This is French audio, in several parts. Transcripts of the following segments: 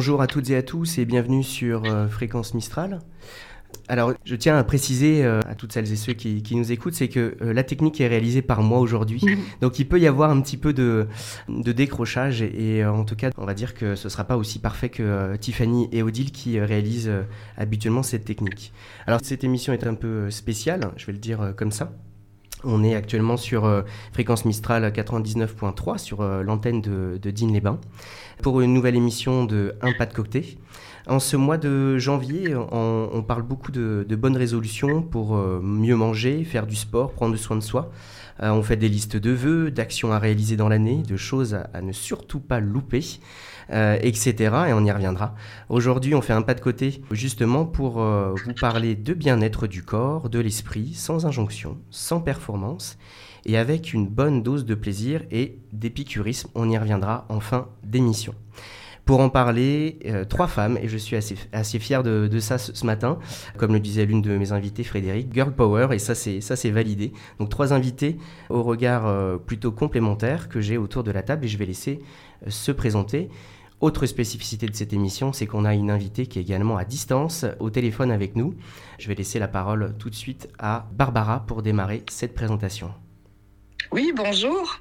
Bonjour à toutes et à tous et bienvenue sur Fréquence Mistral. Alors, je tiens à préciser à toutes celles et ceux qui nous écoutent, c'est que la technique est réalisée par moi aujourd'hui. Donc, il peut y avoir un petit peu de décrochage et en tout cas, on va dire que ce ne sera pas aussi parfait que Tiffany et Odile qui réalisent habituellement cette technique. Alors, cette émission est un peu spéciale, je vais le dire comme ça. On est actuellement sur Fréquence Mistral 99.3 sur l'antenne de Digne-les-Bains pour une nouvelle émission de Un pas de cocktail. En ce mois de janvier, on parle beaucoup de bonnes résolutions pour mieux manger, faire du sport, prendre soin de soi. On fait des listes de vœux, d'actions à réaliser dans l'année, de choses à ne surtout pas louper, etc. Et on y reviendra. Aujourd'hui, on fait un pas de côté justement pour vous parler de bien-être du corps, de l'esprit, sans injonction, sans performance et avec une bonne dose de plaisir et d'épicurisme. On y reviendra en fin d'émission. Pour en parler, 3 femmes, et je suis assez fier de ça ce matin. Comme le disait l'une de mes invitées, Frédéric, Girl Power, et ça c'est validé. Donc 3 invités au regard plutôt complémentaire que j'ai autour de la table, et je vais laisser se présenter. Autre spécificité de cette émission, c'est qu'on a une invitée qui est également à distance, au téléphone avec nous. Je vais laisser la parole tout de suite à Barbara pour démarrer cette présentation. Oui, bonjour.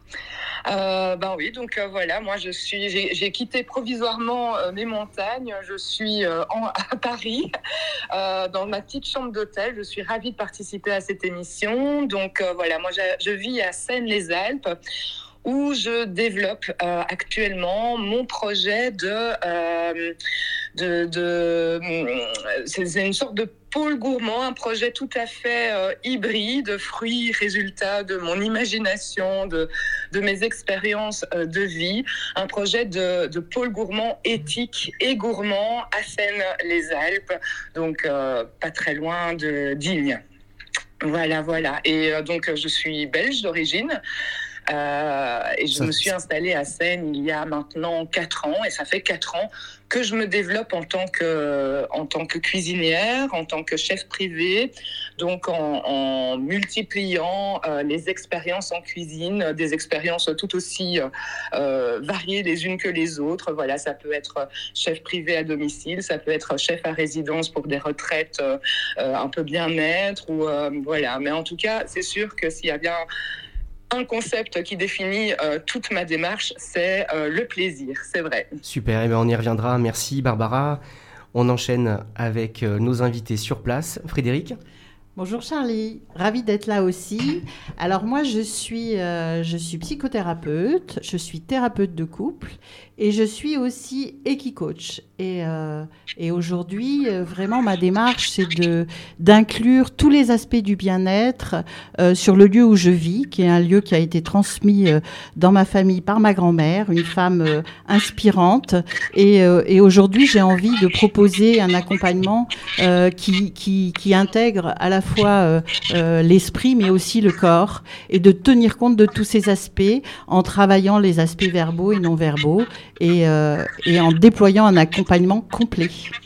Voilà, moi j'ai quitté provisoirement mes montagnes. Je suis à Paris, dans ma petite chambre d'hôtel. Je suis ravie de participer à cette émission. Donc voilà, moi je vis à Seine-les-Alpes, où je développe actuellement mon projet c'est une sorte de pôle gourmand, un projet tout à fait hybride, fruit, résultat de mon imagination, de mes expériences de vie, un projet de pôle gourmand éthique et gourmand à Seine-les-Alpes, donc pas très loin de Digne. Voilà. Et donc je suis belge d'origine. Et je me suis installée à Seine il y a maintenant 4 ans, et ça fait 4 ans que je me développe en tant que cuisinière, en tant que chef privé, donc en multipliant les expériences en cuisine, des expériences tout aussi variées les unes que les autres. Voilà, ça peut être chef privé à domicile, ça peut être chef à résidence pour des retraites un peu bien-être, ou voilà. Mais en tout cas, c'est sûr que s'il y a bien un concept qui définit toute ma démarche, c'est le plaisir, c'est vrai. Super, et bien on y reviendra. Merci Barbara. On enchaîne avec nos invités sur place. Frédéric ? Bonjour Charlie, ravie d'être là aussi. Alors moi je suis psychothérapeute, je suis thérapeute de couple et je suis aussi Equicoach. Et aujourd'hui, vraiment ma démarche c'est d'inclure tous les aspects du bien-être sur le lieu où je vis, qui est un lieu qui a été transmis dans ma famille par ma grand-mère, une femme inspirante. Et aujourd'hui j'ai envie de proposer un accompagnement qui intègre à la fois l'esprit mais aussi le corps, et de tenir compte de tous ces aspects en travaillant les aspects verbaux et non verbaux et en déployant un accompagnement complet.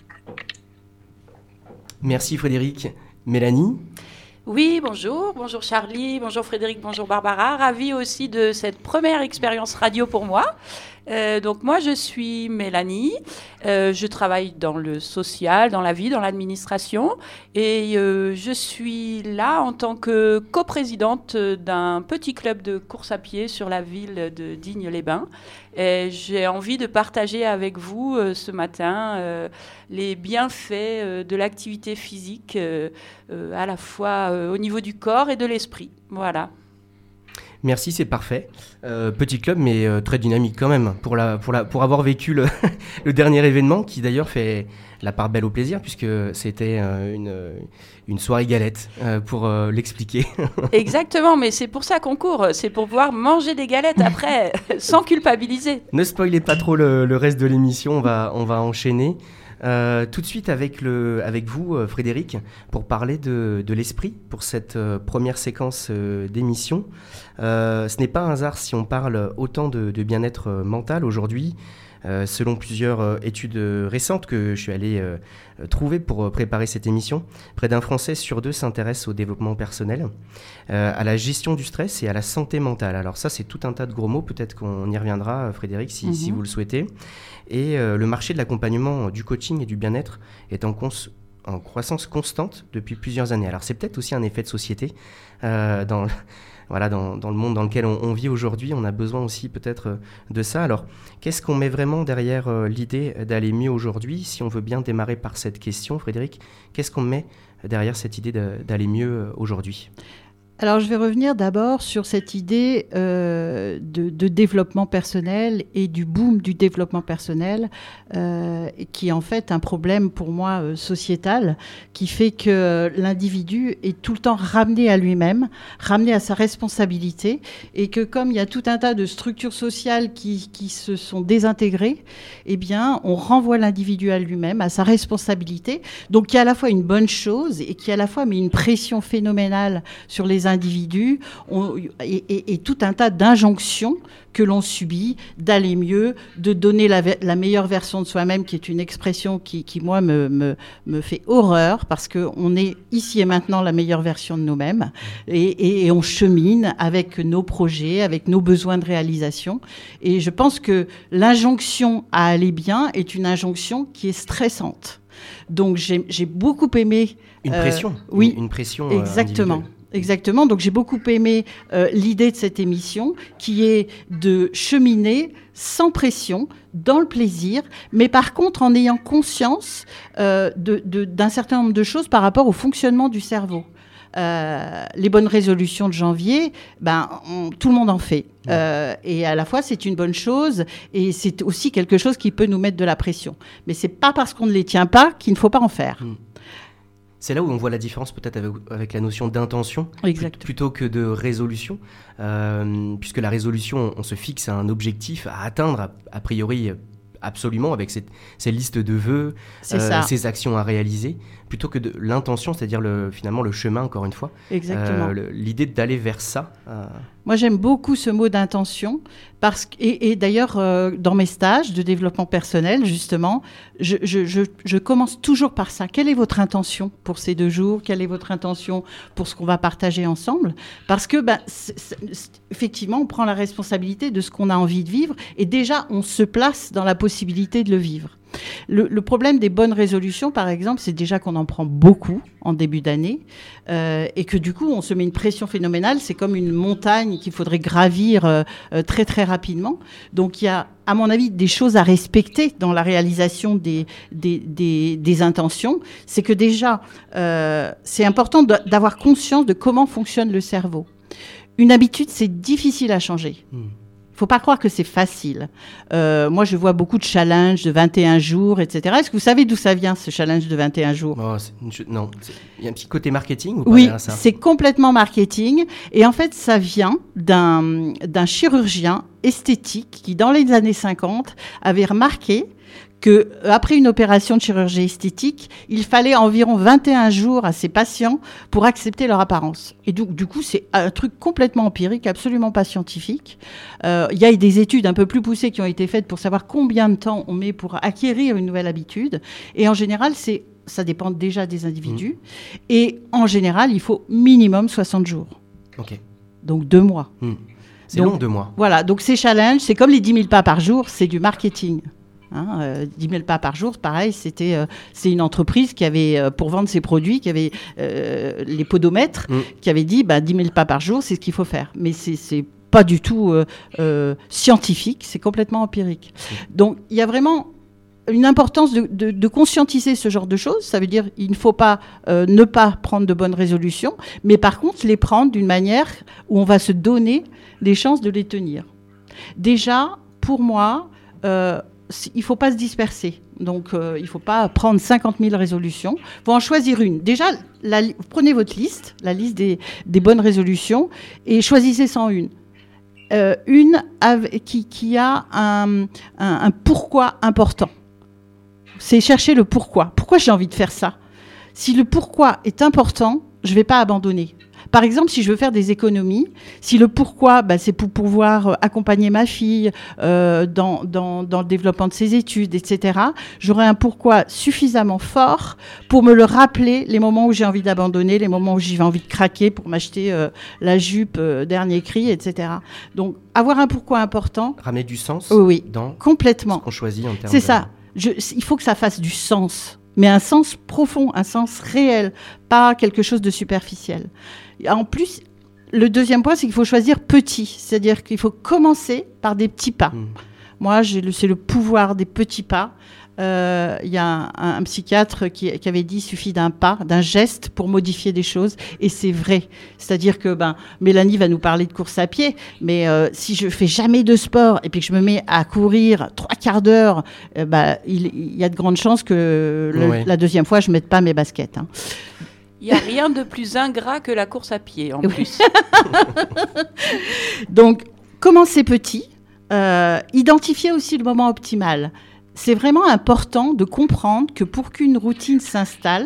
Merci Frédéric. Mélanie ? Oui, bonjour Charlie, bonjour Frédéric, bonjour Barbara. Ravie aussi de cette première expérience radio pour moi. Donc moi je suis Mélanie, je travaille dans le social, dans la vie, dans l'administration, et je suis là en tant que coprésidente d'un petit club de course à pied sur la ville de Digne-les-Bains. Et j'ai envie de partager avec vous ce matin les bienfaits de l'activité physique à la fois au niveau du corps et de l'esprit. Voilà. Merci, c'est parfait. Petit club, mais très dynamique quand même, pour avoir vécu le dernier événement, qui d'ailleurs fait la part belle au plaisir, puisque c'était une soirée galette, pour l'expliquer. Exactement, mais c'est pour ça qu'on court, c'est pour pouvoir manger des galettes après, sans culpabiliser. Ne spoilez pas trop le reste de l'émission, on va enchaîner. Tout de suite avec vous, Frédéric, pour parler de l'esprit pour cette première séquence d'émission. Ce n'est pas un hasard si on parle autant de bien-être mental aujourd'hui. Selon plusieurs études récentes que je suis allé trouver pour préparer cette émission, près d'un Français sur 2 s'intéresse au développement personnel, à la gestion du stress et à la santé mentale. Alors ça, c'est tout un tas de gros mots, peut-être qu'on y reviendra, Frédéric, si vous le souhaitez. Et le marché de l'accompagnement, du coaching et du bien-être est en croissance constante depuis plusieurs années. Alors c'est peut-être aussi un effet de société dans le monde dans lequel on vit aujourd'hui. On a besoin aussi peut-être de ça. Alors qu'est-ce qu'on met vraiment derrière l'idée d'aller mieux aujourd'hui? Si on veut bien démarrer par cette question, Frédéric, qu'est-ce qu'on met derrière cette idée d'aller mieux aujourd'hui? Alors, je vais revenir d'abord sur cette idée de développement personnel et du boom du développement personnel, qui est en fait un problème pour moi sociétal, qui fait que l'individu est tout le temps ramené à lui-même, ramené à sa responsabilité, et que comme il y a tout un tas de structures sociales qui se sont désintégrées, eh bien, on renvoie l'individu à lui-même, à sa responsabilité, donc qui est à la fois une bonne chose et qui à la fois met une pression phénoménale sur les individus et tout un tas d'injonctions que l'on subit, d'aller mieux, de donner la meilleure version de soi-même, qui est une expression qui moi, me fait horreur, parce qu'on est ici et maintenant la meilleure version de nous-mêmes, et on chemine avec nos projets, avec nos besoins de réalisation. Et je pense que l'injonction à aller bien est une injonction qui est stressante. Donc j'ai beaucoup aimé... Une pression. Oui, une pression exactement. individuelle. Exactement. Donc, j'ai beaucoup aimé l'idée de cette émission, qui est de cheminer sans pression, dans le plaisir, mais par contre en ayant conscience d'un certain nombre de choses par rapport au fonctionnement du cerveau. Les bonnes résolutions de janvier, tout le monde en fait. Et à la fois, c'est une bonne chose et c'est aussi quelque chose qui peut nous mettre de la pression. Mais c'est pas parce qu'on ne les tient pas qu'il ne faut pas en faire. C'est là où on voit la différence peut-être avec la notion d'intention plutôt que de résolution, puisque la résolution, on se fixe un objectif à atteindre a priori absolument avec ces listes de vœux, ces actions à réaliser, plutôt que de l'intention, c'est-à-dire finalement le chemin, encore une fois. Exactement. L'idée d'aller vers ça. Moi, j'aime beaucoup ce mot d'intention, et d'ailleurs, dans mes stages de développement personnel, justement, je commence toujours par ça. Quelle est votre intention pour ces 2 jours? Quelle est votre intention pour ce qu'on va partager ensemble? Parce que, effectivement, on prend la responsabilité de ce qu'on a envie de vivre, et déjà, on se place dans la possibilité de le vivre. Le problème des bonnes résolutions, par exemple, c'est déjà qu'on en prend beaucoup en début d'année et que du coup, on se met une pression phénoménale. C'est comme une montagne qu'il faudrait gravir très, très rapidement. Donc, il y a, à mon avis, des choses à respecter dans la réalisation des intentions. C'est que déjà, c'est important d'avoir conscience de comment fonctionne le cerveau. Une habitude, c'est difficile à changer. Il ne faut pas croire que c'est facile. Moi, je vois beaucoup de challenges de 21 jours, etc. Est-ce que vous savez d'où ça vient, ce challenge de 21 jours? Non. Il y a un petit côté marketing ou pas? Oui, c'est complètement marketing. Et en fait, ça vient d'un chirurgien esthétique qui, dans les années 50, avait remarqué qu'après une opération de chirurgie esthétique, il fallait environ 21 jours à ses patients pour accepter leur apparence. Et donc, du coup, c'est un truc complètement empirique, absolument pas scientifique. Il y a des études un peu plus poussées qui ont été faites pour savoir combien de temps on met pour acquérir une nouvelle habitude. Et en général, ça dépend déjà des individus. Et en général, il faut minimum 60 jours. OK. Donc 2 mois. C'est long, 2 mois. Voilà, donc ces challenges, c'est comme les 10 000 pas par jour, c'est du marketing. 10 000 pas par jour, pareil, c'est une entreprise qui avait, pour vendre ses produits, qui avait les podomètres, qui avait dit 10 000 pas par jour, c'est ce qu'il faut faire. Mais c'est pas du tout scientifique, c'est complètement empirique. Donc, il y a vraiment une importance de conscientiser ce genre de choses. Ça veut dire qu'il ne faut pas ne pas prendre de bonnes résolutions, mais par contre, les prendre d'une manière où on va se donner les chances de les tenir. Déjà, pour moi, il ne faut pas se disperser. Donc, il ne faut pas prendre 50 000 résolutions. Il faut en choisir une. Déjà, prenez votre liste, la liste des bonnes résolutions, et choisissez-en une. Une qui a un pourquoi important. C'est chercher le pourquoi. Pourquoi j'ai envie de faire ça? Si le pourquoi est important, je ne vais pas abandonner. Par exemple, si je veux faire des économies, si le pourquoi, c'est pour pouvoir accompagner ma fille dans le développement de ses études, etc., j'aurai un pourquoi suffisamment fort pour me le rappeler les moments où j'ai envie d'abandonner, les moments où j'ai envie de craquer pour m'acheter la jupe dernier cri, etc. Donc, avoir un pourquoi important. Ramener du sens dans complètement. ce qu'on choisit en termes C'est ça. Il faut que ça fasse du sens, mais un sens profond, un sens réel, pas quelque chose de superficiel. En plus, le deuxième point, c'est qu'il faut choisir petit, c'est-à-dire qu'il faut commencer par des petits pas. Moi, c'est le pouvoir des petits pas. Il y a un psychiatre qui avait dit il suffit d'un pas, d'un geste pour modifier des choses, et c'est vrai. C'est-à-dire que Mélanie va nous parler de course à pied, mais si je fais jamais de sport et puis que je me mets à courir 3/4 d'heure, il y a de grandes chances que la deuxième fois je mette pas mes baskets. Il n'y a rien de plus ingrat que la course à pied, en plus. Donc, commencer petit, identifier aussi le moment optimal. C'est vraiment important de comprendre que pour qu'une routine s'installe,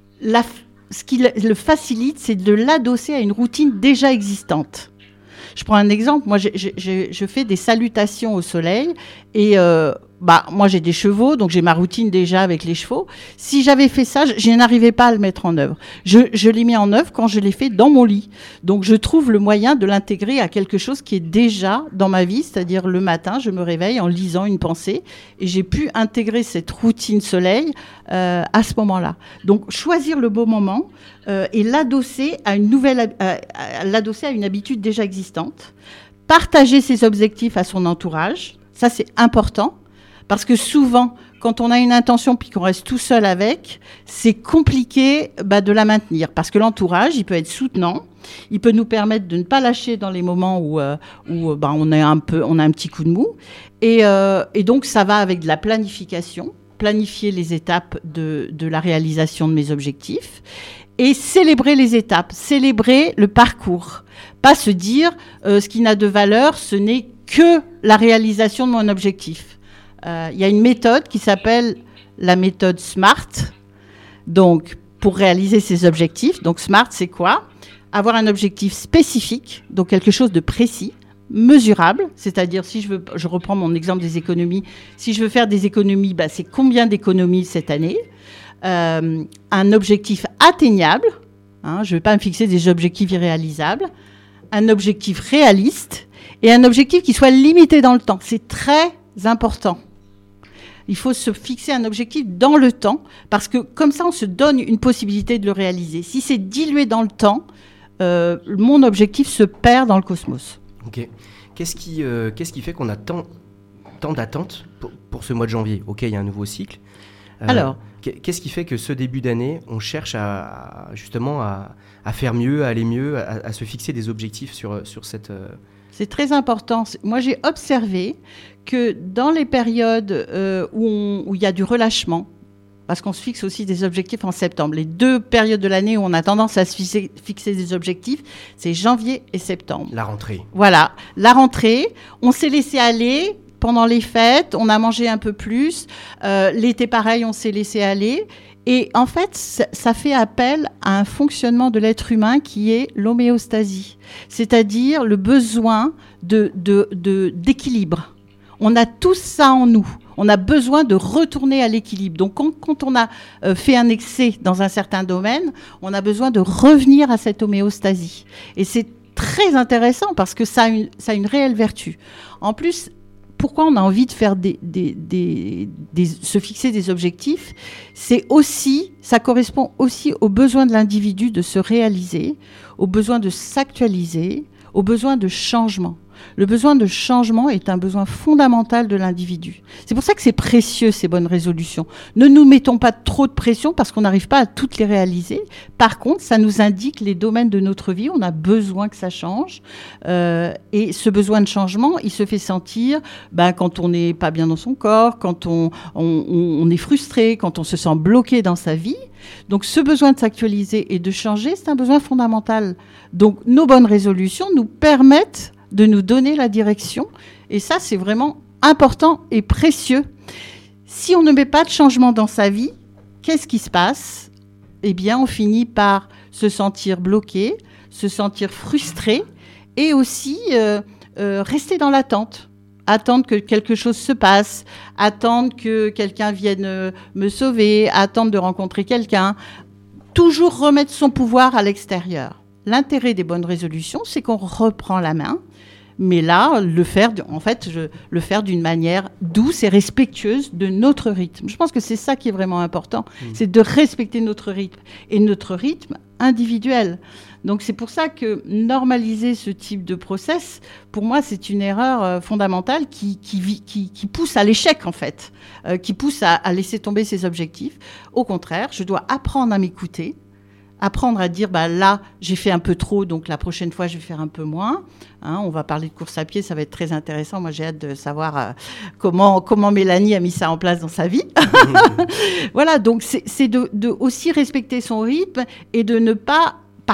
ce qui le facilite, c'est de l'adosser à une routine déjà existante. Je prends un exemple. Moi, je fais des salutations au soleil et moi, j'ai des chevaux, donc j'ai ma routine déjà avec les chevaux. Si j'avais fait ça, je n'arrivais pas à le mettre en œuvre. Je l'ai mis en œuvre quand je l'ai fait dans mon lit. Donc, je trouve le moyen de l'intégrer à quelque chose qui est déjà dans ma vie, c'est-à-dire le matin, je me réveille en lisant une pensée et j'ai pu intégrer cette routine soleil à ce moment-là. Donc, choisir le bon moment et l'adosser à une habitude déjà existante. Partager ses objectifs à son entourage, ça c'est important. Parce que souvent, quand on a une intention puis qu'on reste tout seul avec, c'est compliqué de la maintenir. Parce que l'entourage, il peut être soutenant, il peut nous permettre de ne pas lâcher dans les moments où on a un petit coup de mou. Et donc, ça va avec de la planification, planifier les étapes de la réalisation de mes objectifs et célébrer les étapes, célébrer le parcours. Pas se dire ce qui n'a de valeur, ce n'est que la réalisation de mon objectif. Il y a une méthode qui s'appelle la méthode SMART. Donc, pour réaliser ces objectifs, donc SMART, c'est quoi ? Avoir un objectif spécifique, donc quelque chose de précis, mesurable, c'est-à-dire je reprends mon exemple des économies, si je veux faire des économies, c'est combien d'économies cette année ? Un objectif atteignable, je ne vais pas me fixer des objectifs irréalisables, un objectif réaliste et un objectif qui soit limité dans le temps. C'est très important. Il faut se fixer un objectif dans le temps parce que comme ça, on se donne une possibilité de le réaliser. Si c'est dilué dans le temps, mon objectif se perd dans le cosmos. Ok. Qu'est-ce qui fait qu'on a tant d'attentes pour ce mois de janvier ? Ok, il y a un nouveau cycle. Alors, qu'est-ce qui fait que ce début d'année, on cherche à faire mieux, à aller mieux, à se fixer des objectifs sur cette... C'est très important. Moi, j'ai observé que dans les périodes où il y a du relâchement, parce qu'on se fixe aussi des objectifs en septembre, les 2 périodes de l'année où on a tendance à se fixer des objectifs, c'est janvier et septembre. La rentrée. Voilà, la rentrée, on s'est laissé aller pendant les fêtes, on a mangé un peu plus, l'été pareil, on s'est laissé aller. Et en fait, ça fait appel à un fonctionnement de l'être humain qui est l'homéostasie, c'est-à-dire le besoin d'équilibre. On a tous ça en nous. On a besoin de retourner à l'équilibre. Donc, quand on a fait un excès dans un certain domaine, on a besoin de revenir à cette homéostasie. Et c'est très intéressant parce que ça a une réelle vertu. En plus, pourquoi on a envie de faire se fixer des objectifs, ça correspond aussi au besoin de l'individu de se réaliser, au besoin de s'actualiser, au besoin de changement. Le besoin de changement est un besoin fondamental de l'individu. C'est pour ça que c'est précieux, ces bonnes résolutions. Ne nous mettons pas trop de pression parce qu'on n'arrive pas à toutes les réaliser. Par contre, ça nous indique les domaines de notre vie. On a besoin que ça change. Et ce besoin de changement, il se fait sentir quand on n'est pas bien dans son corps, quand on est frustré, quand on se sent bloqué dans sa vie. Donc, ce besoin de s'actualiser et de changer, c'est un besoin fondamental. Donc, nos bonnes résolutions nous permettent de nous donner la direction. Et ça, c'est vraiment important et précieux. Si on ne met pas de changement dans sa vie, qu'est-ce qui se passe ? Eh bien, on finit par se sentir bloqué, se sentir frustré et aussi rester dans l'attente. Attendre que quelque chose se passe, attendre que quelqu'un vienne me sauver, attendre de rencontrer quelqu'un. Toujours remettre son pouvoir à l'extérieur. L'intérêt des bonnes résolutions, c'est qu'on reprend la main. Mais là, le faire d'une manière douce et respectueuse de notre rythme. Je pense que c'est ça qui est vraiment important, c'est de respecter notre rythme, et notre rythme individuel. Donc c'est pour ça que normaliser ce type de process, pour moi, c'est une erreur fondamentale qui pousse à l'échec, en fait, qui pousse à laisser tomber ses objectifs. Au contraire, je dois apprendre à m'écouter, apprendre à dire, là, j'ai fait un peu trop, donc la prochaine fois, je vais faire un peu moins. On va parler de course à pied, ça va être très intéressant. Moi, j'ai hâte de savoir comment Mélanie a mis ça en place dans sa vie. Voilà, donc c'est de aussi respecter son rythme et de ne pas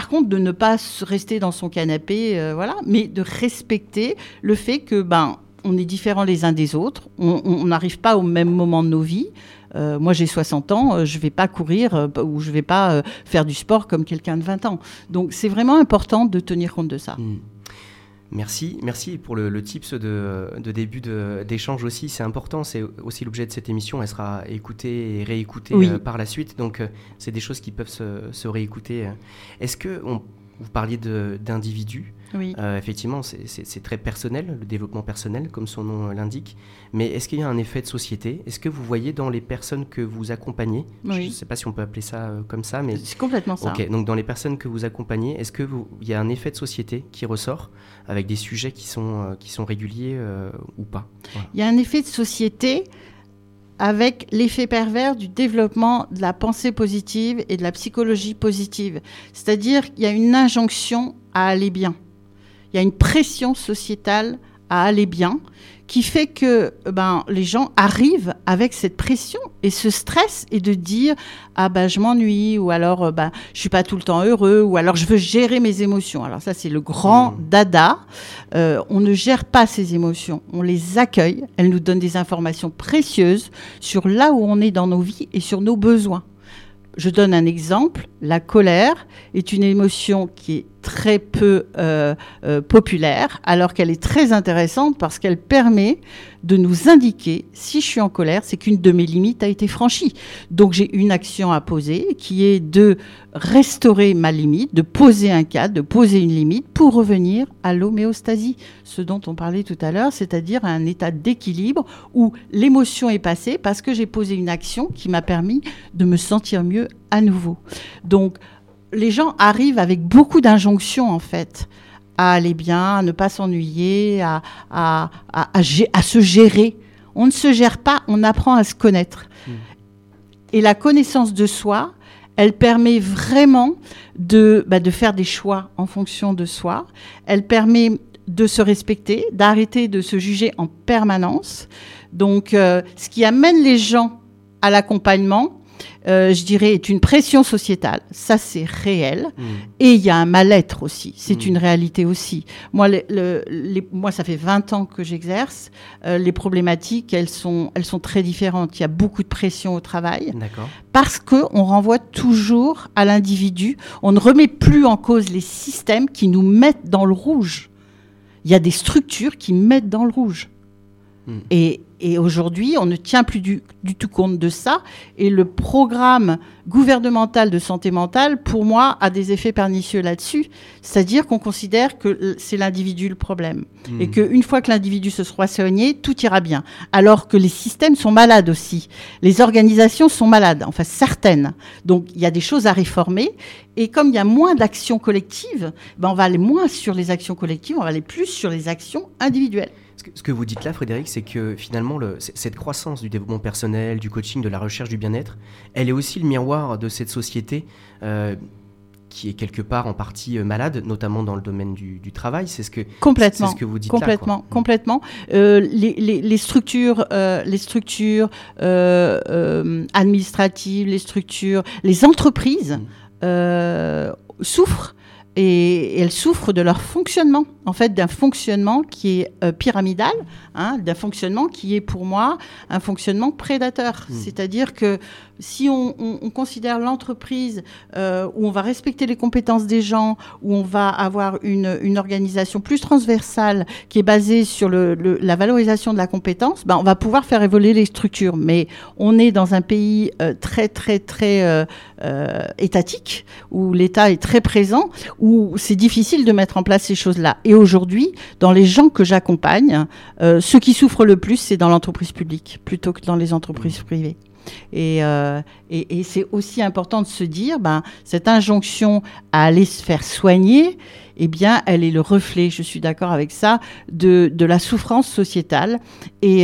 rester dans son canapé, mais de respecter le fait que, on est différents les uns des autres, on n'arrive pas au même moment de nos vies. Moi, j'ai 60 ans, je ne vais pas courir ou je ne vais pas faire du sport comme quelqu'un de 20 ans. Donc, c'est vraiment important de tenir compte de ça. Merci pour le tips de début d'échange aussi. C'est important, c'est aussi l'objet de cette émission. Elle sera écoutée et réécoutée par la suite. Donc, c'est des choses qui peuvent se réécouter. Est-ce que vous parliez d'individus? Oui. Effectivement, c'est très personnel, le développement personnel, comme son nom l'indique. Mais est-ce qu'il y a un effet de société? Est-ce que vous voyez dans les personnes que vous accompagnez, je ne sais pas si on peut appeler ça comme ça, mais... C'est complètement ça. Ok, donc dans les personnes que vous accompagnez, est-ce qu'il y a un effet de société qui ressort avec des sujets qui sont réguliers ou pas? Voilà. Il y a un effet de société avec l'effet pervers du développement de la pensée positive et de la psychologie positive. C'est-à-dire qu'il y a une injonction à aller bien. Il y a une pression sociétale à aller bien qui fait que les gens arrivent avec cette pression et ce stress et de dire « Ah je m'ennuie » ou alors « Je suis pas tout le temps heureux » ou alors « Je veux gérer mes émotions ». Alors ça, c'est le grand dada. On ne gère pas ses émotions, on les accueille. Elles nous donnent des informations précieuses sur là où on est dans nos vies et sur nos besoins. Je donne un exemple. La colère est une émotion qui est très peu populaire, alors qu'elle est très intéressante parce qu'elle permet de nous indiquer, si je suis en colère, c'est qu'une de mes limites a été franchie. Donc j'ai une action à poser qui est de restaurer ma limite, de poser un cadre, de poser une limite pour revenir à l'homéostasie, ce dont on parlait tout à l'heure, c'est-à-dire à un état d'équilibre où l'émotion est passée parce que j'ai posé une action qui m'a permis de me sentir mieux à nouveau. Donc, les gens arrivent avec beaucoup d'injonctions, en fait, à aller bien, à ne pas s'ennuyer, à se gérer. On ne se gère pas, on apprend à se connaître. Et la connaissance de soi, elle permet vraiment de faire des choix en fonction de soi. Elle permet de se respecter, d'arrêter de se juger en permanence. Donc, ce qui amène les gens à l'accompagnement, je dirais, est une pression sociétale. Ça, c'est réel. Et il y a un mal-être aussi. C'est une réalité aussi. Moi, moi, ça fait 20 ans que j'exerce. Les problématiques, elles sont très différentes. Il y a beaucoup de pression au travail. D'accord. Parce qu'on renvoie toujours à l'individu. On ne remet plus en cause les systèmes qui nous mettent dans le rouge. Il y a des structures qui mettent dans le rouge. Et aujourd'hui, on ne tient plus du tout compte de ça. Et le programme gouvernemental de santé mentale, pour moi, a des effets pernicieux là-dessus. C'est-à-dire qu'on considère que c'est l'individu le problème. Et qu'une fois que l'individu se sera soigné, tout ira bien. Alors que les systèmes sont malades aussi. Les organisations sont malades, enfin certaines. Donc, il y a des choses à réformer. Et comme il y a moins d'actions collectives, on va aller moins sur les actions collectives, on va aller plus sur les actions individuelles. Ce que vous dites là, Frédéric, c'est que finalement, cette croissance du développement personnel, du coaching, de la recherche du bien-être, elle est aussi le miroir de cette société qui est quelque part en partie malade, notamment dans le domaine du travail. C'est ce que vous dites complètement, là. Complètement. Les structures administratives, les entreprises souffrent. Et elles souffrent de leur fonctionnement, en fait, d'un fonctionnement qui est pyramidal, d'un fonctionnement qui est pour moi un fonctionnement prédateur. C'est-à-dire que si on considère l'entreprise où on va respecter les compétences des gens, où on va avoir une organisation plus transversale qui est basée sur la valorisation de la compétence, on va pouvoir faire évoluer les structures. Mais on est dans un pays très, très, très étatique, où l'État est très présent, où c'est difficile de mettre en place ces choses-là. Et aujourd'hui, dans les gens que j'accompagne, ceux qui souffrent le plus, c'est dans l'entreprise publique, plutôt que dans les entreprises privées. Et c'est aussi important de se dire, cette injonction à aller se faire soigner, eh bien, elle est le reflet, je suis d'accord avec ça, de la souffrance sociétale. Et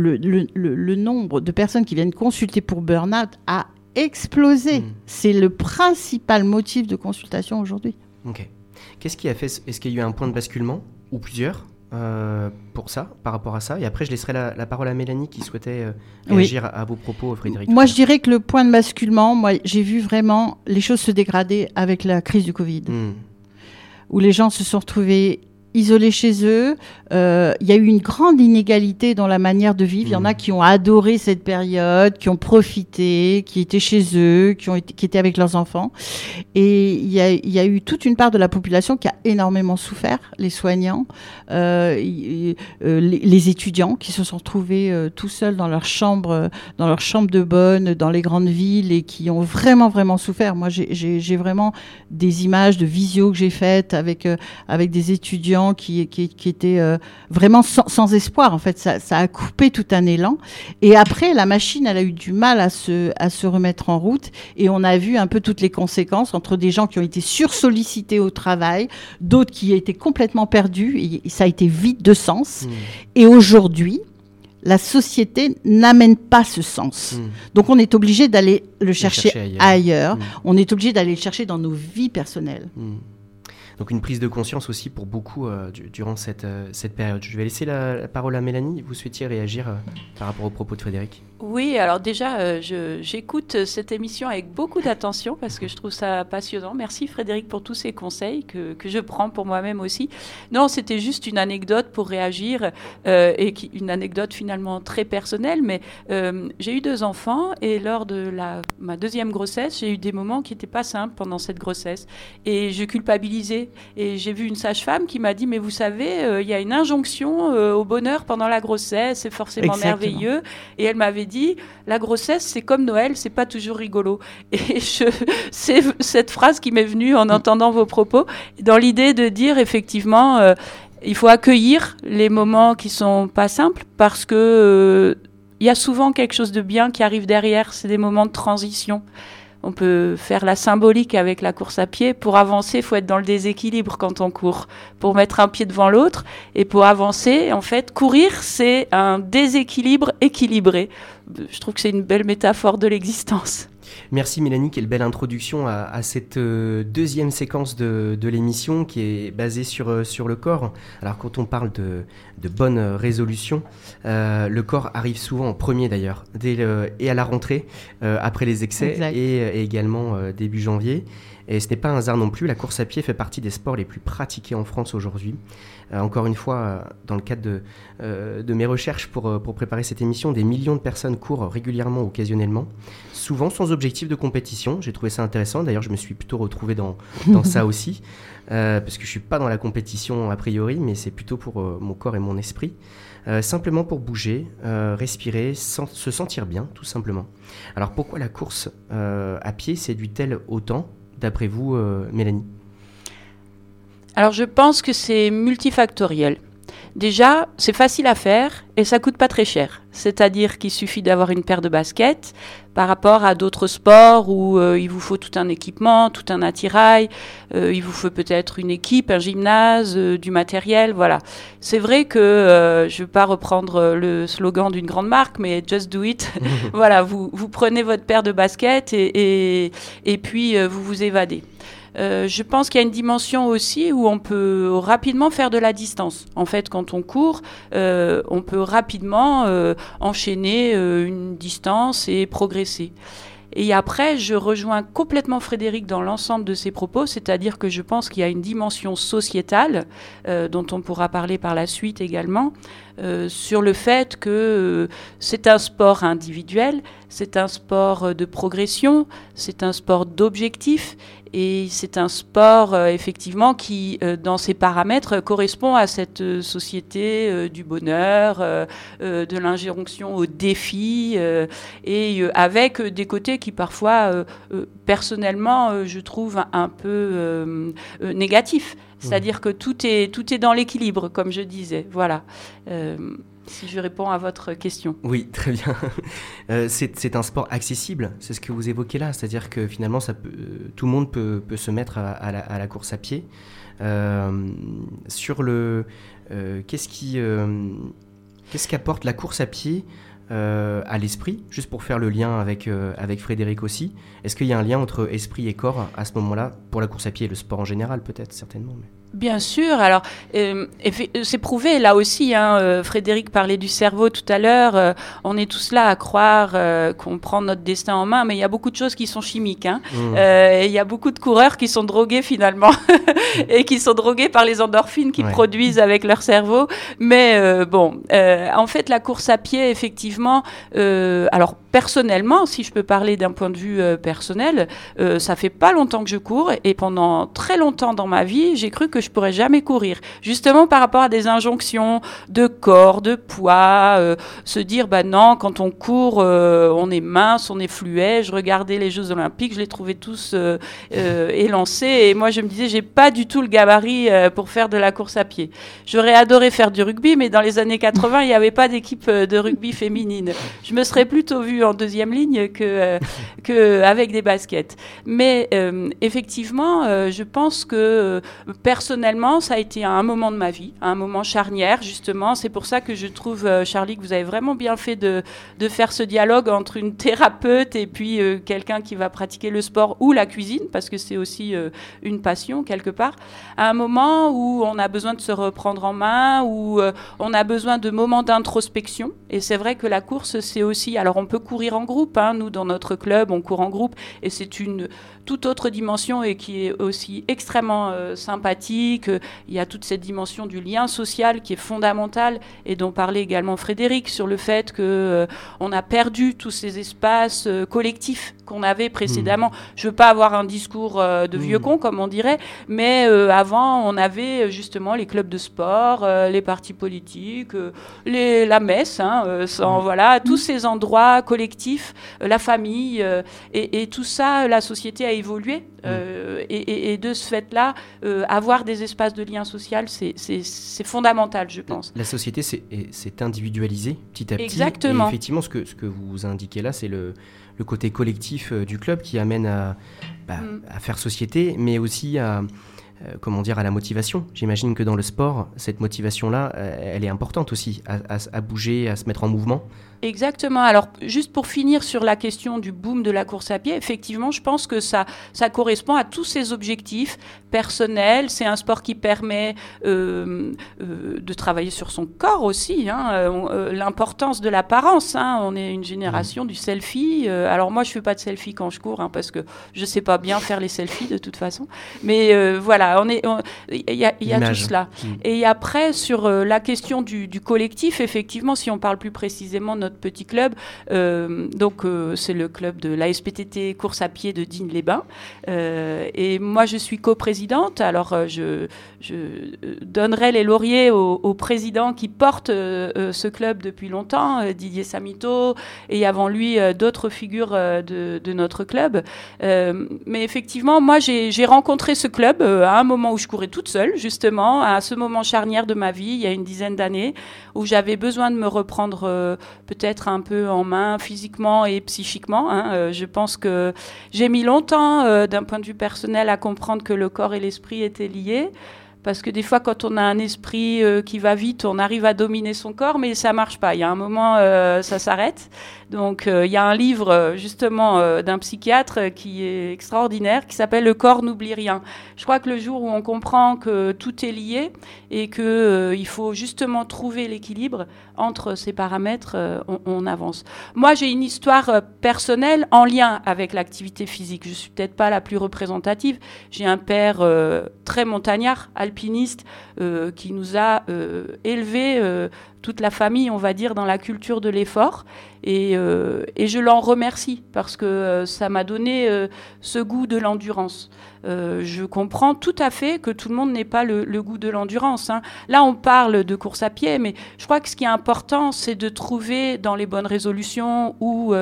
le nombre de personnes qui viennent consulter pour burn-out a explosé. C'est le principal motif de consultation aujourd'hui. Ok. Qu'est-ce qui a fait... Est-ce qu'il y a eu un point de basculement, ou plusieurs pour ça, par rapport à ça? Et après, je laisserai la parole à Mélanie qui souhaitait réagir à vos propos, Frédéric. Moi, je dirais que le point de basculement, j'ai vu vraiment les choses se dégrader avec la crise du Covid, où les gens se sont retrouvés isolés chez eux. Il y a eu une grande inégalité dans la manière de vivre. Il y en a qui ont adoré cette période, qui ont profité, qui étaient chez eux, qui étaient avec leurs enfants. Et il y a eu toute une part de la population qui a énormément souffert, les soignants, les étudiants qui se sont retrouvés tout seuls dans leur chambre de bonne, dans les grandes villes, et qui ont vraiment, vraiment souffert. Moi, j'ai vraiment des images de visio que j'ai faites avec des étudiants qui étaient vraiment sans espoir. En fait, ça a coupé tout un élan. Et après, la machine, elle a eu du mal à se remettre en route. Et on a vu un peu toutes les conséquences entre des gens qui ont été sursollicités au travail, d'autres qui étaient complètement perdus. Et ça a été vide de sens. Et aujourd'hui, la société n'amène pas ce sens. Donc, on est obligé d'aller le chercher ailleurs. On est obligé d'aller le chercher dans nos vies personnelles. Donc une prise de conscience aussi pour beaucoup durant cette période. Je vais laisser la parole à Mélanie. Vous souhaitiez réagir par rapport aux propos de Frédéric? Oui, alors déjà, j'écoute cette émission avec beaucoup d'attention parce que je trouve ça passionnant. Merci Frédéric pour tous ces conseils que je prends pour moi-même aussi. Non, c'était juste une anecdote pour réagir une anecdote finalement très personnelle, mais j'ai eu 2 enfants et lors de ma deuxième grossesse, j'ai eu des moments qui n'étaient pas simples pendant cette grossesse et je culpabilisais. Et j'ai vu une sage-femme qui m'a dit, mais vous savez, il y a une injonction au bonheur pendant la grossesse, c'est forcément merveilleux. Et elle m'avait dit, la grossesse, c'est comme Noël, c'est pas toujours rigolo. Et c'est cette phrase qui m'est venue en entendant vos propos, dans l'idée de dire, effectivement, il faut accueillir les moments qui sont pas simples, parce que il y a souvent quelque chose de bien qui arrive derrière, c'est des moments de transition. On peut faire la symbolique avec la course à pied. Pour avancer, il faut être dans le déséquilibre quand on court, pour mettre un pied devant l'autre. Et pour avancer, en fait, courir, c'est un déséquilibre équilibré. Je trouve que c'est une belle métaphore de l'existence. Merci Mélanie, quelle belle introduction à cette deuxième séquence de l'émission qui est basée sur le corps. Alors quand on parle de bonnes résolutions, le corps arrive souvent en premier d'ailleurs, et à la rentrée, après les excès, et également début janvier. Et ce n'est pas un hasard non plus, la course à pied fait partie des sports les plus pratiqués en France aujourd'hui. Encore une fois, dans le cadre de mes recherches pour préparer cette émission, des millions de personnes courent régulièrement, occasionnellement, souvent sans objectif de compétition. J'ai trouvé ça intéressant, d'ailleurs je me suis plutôt retrouvé dans ça aussi, parce que je ne suis pas dans la compétition a priori, mais c'est plutôt pour mon corps et mon esprit. Simplement pour bouger, respirer, se sentir bien, tout simplement. Alors pourquoi la course à pied séduit-elle autant, d'après vous, Mélanie ? Alors je pense que c'est multifactoriel. Déjà, c'est facile à faire et ça coûte pas très cher. C'est-à-dire qu'il suffit d'avoir une paire de baskets par rapport à d'autres sports où il vous faut tout un équipement, tout un attirail, il vous faut peut-être une équipe, un gymnase, du matériel, voilà. C'est vrai que je ne vais pas reprendre le slogan d'une grande marque, mais just do it. Voilà, vous prenez votre paire de baskets et puis vous vous évadez. Je pense qu'il y a une dimension aussi où on peut rapidement faire de la distance. En fait, quand on court, on peut rapidement enchaîner une distance et progresser. Et après, je rejoins complètement Frédéric dans l'ensemble de ses propos, c'est-à-dire que je pense qu'il y a une dimension sociétale, dont on pourra parler par la suite également, sur le fait que c'est un sport individuel, c'est un sport de progression, c'est un sport d'objectif. Et c'est un sport, effectivement, qui, dans ses paramètres, correspond à cette société du bonheur, de l'injonction au défi, et avec des côtés qui, parfois, personnellement, je trouve un peu négatifs. C'est-à-dire que tout est dans l'équilibre, comme je disais. Voilà. Si je réponds à votre question. Oui, très bien. C'est un sport accessible, c'est ce que vous évoquez là. C'est-à-dire que finalement, tout le monde peut se mettre à la course à pied. Qu'est-ce qu'apporte la course à pied à l'esprit, juste pour faire le lien avec Frédéric aussi. Est-ce qu'il y a un lien entre esprit et corps à ce moment-là, pour la course à pied et le sport en général, peut-être, certainement Bien sûr. Alors, c'est prouvé là aussi. Frédéric parlait du cerveau tout à l'heure. On est tous là à croire qu'on prend notre destin en main, mais il y a beaucoup de choses qui sont chimiques. Il y a beaucoup de coureurs qui sont drogués finalement et qui sont drogués par les endorphines qu'ils produisent avec leur cerveau. Mais en fait, la course à pied, effectivement. Alors personnellement, si je peux parler d'un point de vue personnel, ça fait pas longtemps que je cours et pendant très longtemps dans ma vie, j'ai cru que je pourrais jamais courir, justement par rapport à des injonctions de corps, de poids, se dire non, quand on court, on est mince, on est fluet. Je regardais les Jeux Olympiques, je les trouvais tous élancés et moi je me disais j'ai pas du tout le gabarit pour faire de la course à pied. J'aurais adoré faire du rugby, mais dans les années 80 il n'y avait pas d'équipe de rugby féminine. Je me serais plutôt vue en deuxième ligne que avec des baskets. Mais effectivement, je pense que personnellement, ça a été un moment de ma vie, un moment charnière, justement. C'est pour ça que je trouve, Charlie, que vous avez vraiment bien fait de faire ce dialogue entre une thérapeute et puis quelqu'un qui va pratiquer le sport ou la cuisine, parce que c'est aussi une passion, quelque part. À un moment où on a besoin de se reprendre en main, où on a besoin de moments d'introspection. Et c'est vrai que la course, c'est aussi... Alors, on peut courir en groupe. Nous, dans notre club, on court en groupe. Et c'est une toute autre dimension et qui est aussi extrêmement sympathique. Il y a toute cette dimension du lien social qui est fondamentale et dont parlait également Frédéric sur le fait qu'on a perdu tous ces espaces collectifs qu'on avait précédemment. Je ne veux pas avoir un discours de vieux con, comme on dirait, mais avant, on avait justement les clubs de sport, les partis politiques, la messe, voilà, tous ces endroits collectifs, la famille, et tout ça, la société a évolué. Et de ce fait-là, avoir des espaces de lien social, c'est fondamental, je pense. La société s'est individualisée petit à petit. Exactement. Et effectivement, ce que vous indiquez là, c'est le côté collectif du club qui amène à faire société, mais aussi à la motivation. J'imagine que dans le sport, cette motivation-là, elle est importante aussi, à bouger, à se mettre en mouvement. Exactement. Alors, juste pour finir sur la question du boom de la course à pied, effectivement, je pense que ça correspond à tous ces objectifs personnels. C'est un sport qui permet de travailler sur son corps aussi. L'importance de l'apparence. On est une génération du selfie. Alors, moi, je ne fais pas de selfie quand je cours, parce que je ne sais pas bien faire les selfies de toute façon. Mais voilà, il y a tout cela. Et après, sur la question du collectif, effectivement, si on parle plus précisément de notre petit club, c'est le club de l'ASPTT course à pied de Digne-les-Bains, et moi je suis coprésidente. Alors je donnerai les lauriers au président qui porte ce club depuis longtemps, Didier Samito, et avant lui d'autres figures de notre club, mais effectivement moi j'ai rencontré ce club à un moment où je courais toute seule, justement à ce moment charnière de ma vie, il y a une dizaine d'années, où j'avais besoin de me reprendre peut-être un peu en main physiquement et psychiquement. Je pense que j'ai mis longtemps, d'un point de vue personnel, à comprendre que le corps et l'esprit étaient liés. Parce que des fois, quand on a un esprit qui va vite, on arrive à dominer son corps, mais ça marche pas. Il y a un moment, ça s'arrête. Donc, il y a un livre, justement, d'un psychiatre qui est extraordinaire, qui s'appelle « Le corps n'oublie rien ». Je crois que le jour où on comprend que tout est lié et qu'il faut justement trouver l'équilibre entre ces paramètres, on avance. Moi, j'ai une histoire personnelle en lien avec l'activité physique. Je suis peut-être pas la plus représentative. J'ai un père très montagnard, alpiniste, qui nous a élevés toute la famille, on va dire, dans la culture de l'effort. Et je l'en remercie parce que ça m'a donné ce goût de l'endurance. Je comprends tout à fait que tout le monde n'ait pas le goût de l'endurance, hein. Là, on parle de course à pied, mais je crois que ce qui est important, c'est de trouver dans les bonnes résolutions ou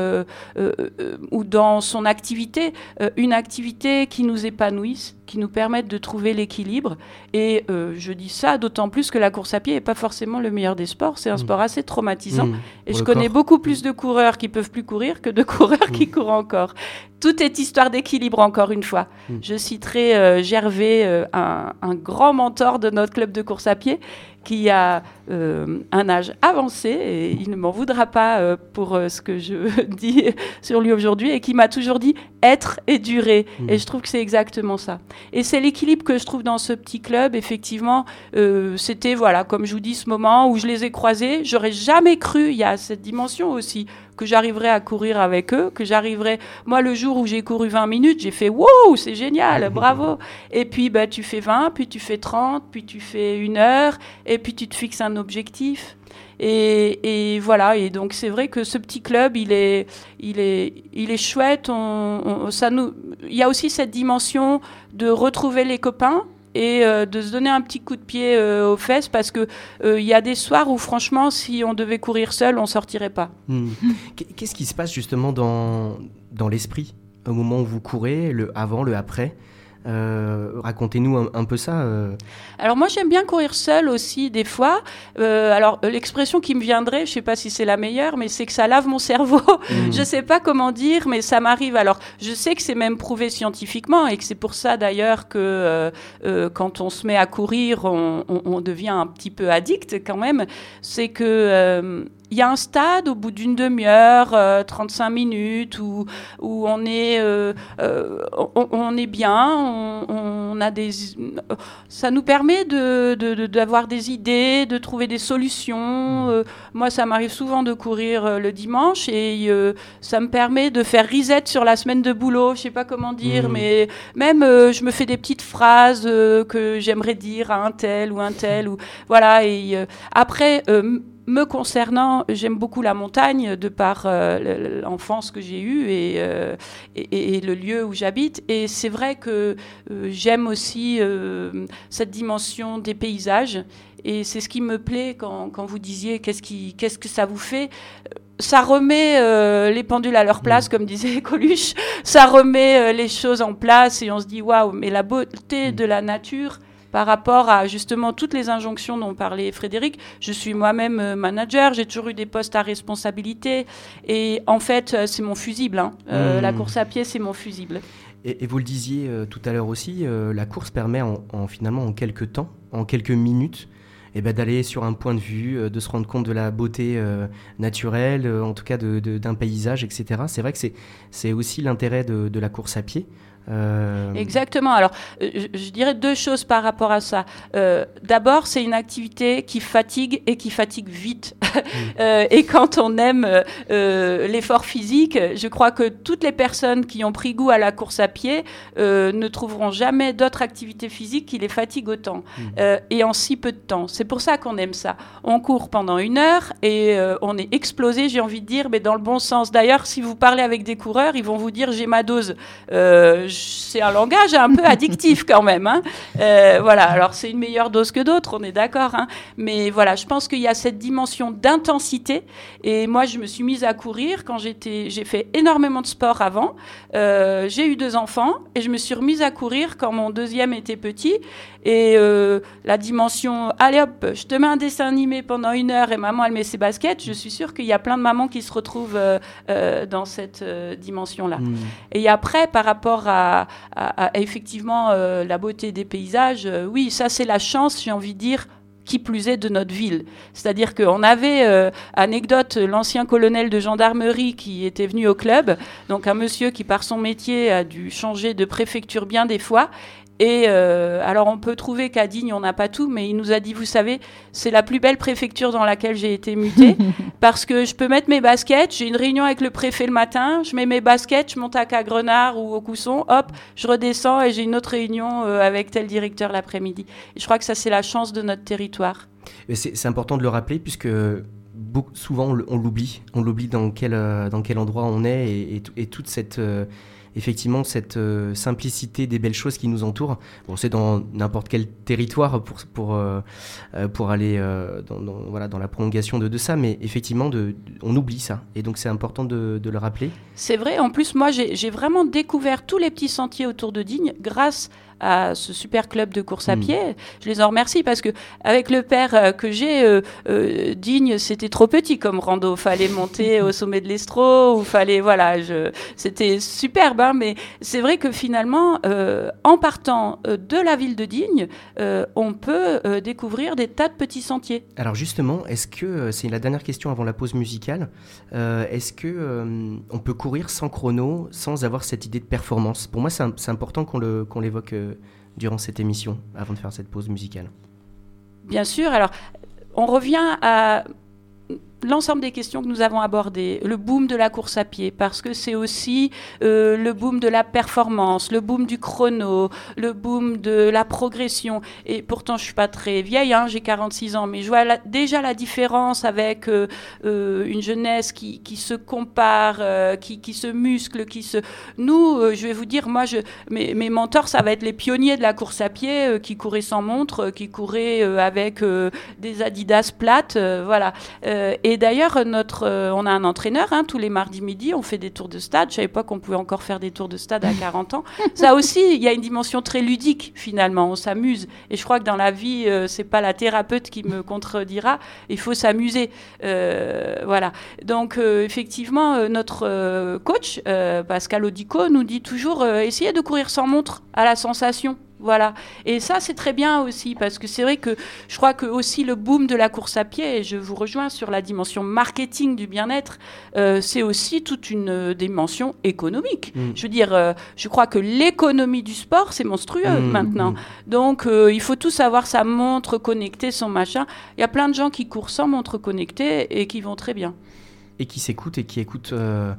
dans son activité, une activité qui nous épanouisse, qui nous permette de trouver l'équilibre. Et je dis ça d'autant plus que la course à pied n'est pas forcément le meilleur des sports. C'est un sport assez traumatisant. Et je connais beaucoup plus de coureurs qui peuvent plus courir que de coureurs qui courent encore. Tout est histoire d'équilibre, encore une fois. Je citerai Gervais, un grand mentor de notre club de course à pied, qui a un âge avancé, et il ne m'en voudra pas pour ce que je dis sur lui aujourd'hui, et qui m'a toujours dit « être et durer ». Et je trouve que c'est exactement ça. Et c'est l'équilibre que je trouve dans ce petit club. Effectivement, c'était, voilà, comme je vous dis, ce moment où je les ai croisés. J'aurais jamais cru, il y a cette dimension aussi, que j'arriverais à courir avec eux, que j'arriverais... Moi, le jour où j'ai couru 20 minutes, j'ai fait « Wow, c'est génial, bravo !» Et puis, tu fais 20, puis tu fais 30, puis tu fais 1 heure, et puis tu te fixes un objectif. Et voilà, et donc c'est vrai que ce petit club, il est chouette. Il y a aussi cette dimension de retrouver les copains, et de se donner un petit coup de pied aux fesses, parce que il y a des soirs où franchement, si on devait courir seul, on sortirait pas. Qu'est-ce qui se passe justement dans l'esprit au moment où vous courez, le avant, le après? Racontez-nous un peu ça. Alors moi j'aime bien courir seule aussi des fois. Alors l'expression qui me viendrait, je sais pas si c'est la meilleure, mais c'est que ça lave mon cerveau. Je sais pas comment dire, mais ça m'arrive. Alors je sais que c'est même prouvé scientifiquement, et que c'est pour ça d'ailleurs que quand on se met à courir, on devient un petit peu addict quand même. C'est que il y a un stade au bout d'une demi-heure, 35 minutes, où on est bien, on a ça nous permet d'avoir des idées, de trouver des solutions. Moi, ça m'arrive souvent de courir le dimanche, et ça me permet de faire reset sur la semaine de boulot. Je sais pas comment dire, mais même je me fais des petites phrases que j'aimerais dire à un tel, ou voilà. Et après. Me concernant, j'aime beaucoup la montagne de par l'enfance que j'ai eue et le lieu où j'habite. Et c'est vrai que j'aime aussi cette dimension des paysages. Et c'est ce qui me plaît quand vous disiez qu'est-ce que ça vous fait. Ça remet les pendules à leur place, comme disait Coluche. Ça remet les choses en place, et on se dit waouh, mais la beauté de la nature. Par rapport à justement toutes les injonctions dont parlait Frédéric, je suis moi-même manager, j'ai toujours eu des postes à responsabilité, et en fait c'est mon fusible, hein. La course à pied, c'est mon fusible. Et vous le disiez tout à l'heure aussi, la course permet finalement en quelques temps, en quelques minutes, d'aller sur un point de vue, de se rendre compte de la beauté naturelle, en tout cas d'un paysage, etc. C'est vrai que c'est aussi l'intérêt de la course à pied. Exactement. Alors, je dirais 2 choses par rapport à ça. D'abord, c'est une activité qui fatigue, et qui fatigue vite. Et quand on aime l'effort physique, je crois que toutes les personnes qui ont pris goût à la course à pied ne trouveront jamais d'autres activités physiques qui les fatiguent autant, et en si peu de temps. C'est pour ça qu'on aime ça. On court pendant 1 heure, et on est explosé, j'ai envie de dire, mais dans le bon sens. D'ailleurs, si vous parlez avec des coureurs, ils vont vous dire « j'ai ma dose ». C'est un langage un peu addictif quand même, hein. Voilà, alors c'est une meilleure dose que d'autres, on est d'accord, hein. Mais voilà, je pense qu'il y a cette dimension d'intensité, et moi je me suis mise à courir quand j'ai fait énormément de sport avant, j'ai eu 2 enfants, et je me suis remise à courir quand mon deuxième était petit, et la dimension, allez hop, je te mets un dessin animé pendant 1 heure, et maman elle met ses baskets, je suis sûre qu'il y a plein de mamans qui se retrouvent dans cette dimension-là. Et après, par rapport à effectivement la beauté des paysages, oui, ça c'est la chance, j'ai envie de dire, qui plus est de notre ville. C'est-à-dire qu'on avait, anecdote, l'ancien colonel de gendarmerie qui était venu au club, donc un monsieur qui par son métier a dû changer de préfecture bien des fois. Et alors on peut trouver qu'à Digne on n'a pas tout, mais il nous a dit, vous savez, c'est la plus belle préfecture dans laquelle j'ai été mutée, parce que je peux mettre mes baskets, j'ai une réunion avec le préfet le matin, je mets mes baskets, je monte à Cagrenard ou au Cousson, hop, je redescends et j'ai une autre réunion avec tel directeur l'après-midi. Et je crois que ça c'est la chance de notre territoire. C'est important de le rappeler puisque souvent on l'oublie. On l'oublie dans quel endroit on est et toute cette... effectivement, cette simplicité des belles choses qui nous entourent. Bon, c'est dans n'importe quel territoire pour aller dans la prolongation de ça, mais effectivement, on oublie ça. Et donc, c'est important de le rappeler. C'est vrai. En plus, moi, j'ai vraiment découvert tous les petits sentiers autour de Digne grâce à ce super club de course à pied. Je les en remercie parce que avec le père que j'ai, Digne, c'était trop petit comme rando. Fallait monter au sommet de l'Estro, ou fallait, c'était superbe, hein, mais c'est vrai que finalement, en partant de la ville de Digne, on peut découvrir des tas de petits sentiers. Alors justement, est-ce que, c'est la dernière question avant la pause musicale, est-ce que on peut courir sans chrono, sans avoir cette idée de performance ? Pour moi, c'est important qu'on l'évoque durant cette émission, avant de faire cette pause musicale. Bien sûr. Alors, on revient à l'ensemble des questions que nous avons abordées, le boom de la course à pied, parce que c'est aussi le boom de la performance, le boom du chrono, le boom de la progression. Et pourtant, je ne suis pas très vieille, hein, j'ai 46 ans, mais je vois déjà la différence avec une jeunesse qui se compare, qui se muscle, Nous, je vais vous dire, moi, mes mentors, ça va être les pionniers de la course à pied, qui couraient sans montre, qui couraient avec des Adidas plates, voilà. Et d'ailleurs, on a un entraîneur, hein, tous les mardis midi, on fait des tours de stade. Je ne savais pas qu'on pouvait encore faire des tours de stade à 40 ans. Ça aussi, il y a une dimension très ludique, finalement. On s'amuse. Et je crois que dans la vie, ce n'est pas la thérapeute qui me contredira. Il faut s'amuser. Voilà. Donc, effectivement, notre coach, Pascal Audico, nous dit toujours essayez de courir sans montre à la sensation. Voilà. Et ça, c'est très bien aussi, parce que c'est vrai que je crois que aussi le boom de la course à pied, et je vous rejoins sur la dimension marketing du bien-être, c'est aussi toute une dimension économique. Je veux dire, je crois que l'économie du sport, c'est monstrueux maintenant. Donc, il faut tous avoir sa montre connectée, son machin. Il y a plein de gens qui courent sans montre connectée et qui vont très bien. Et qui s'écoutent et qui écoutent...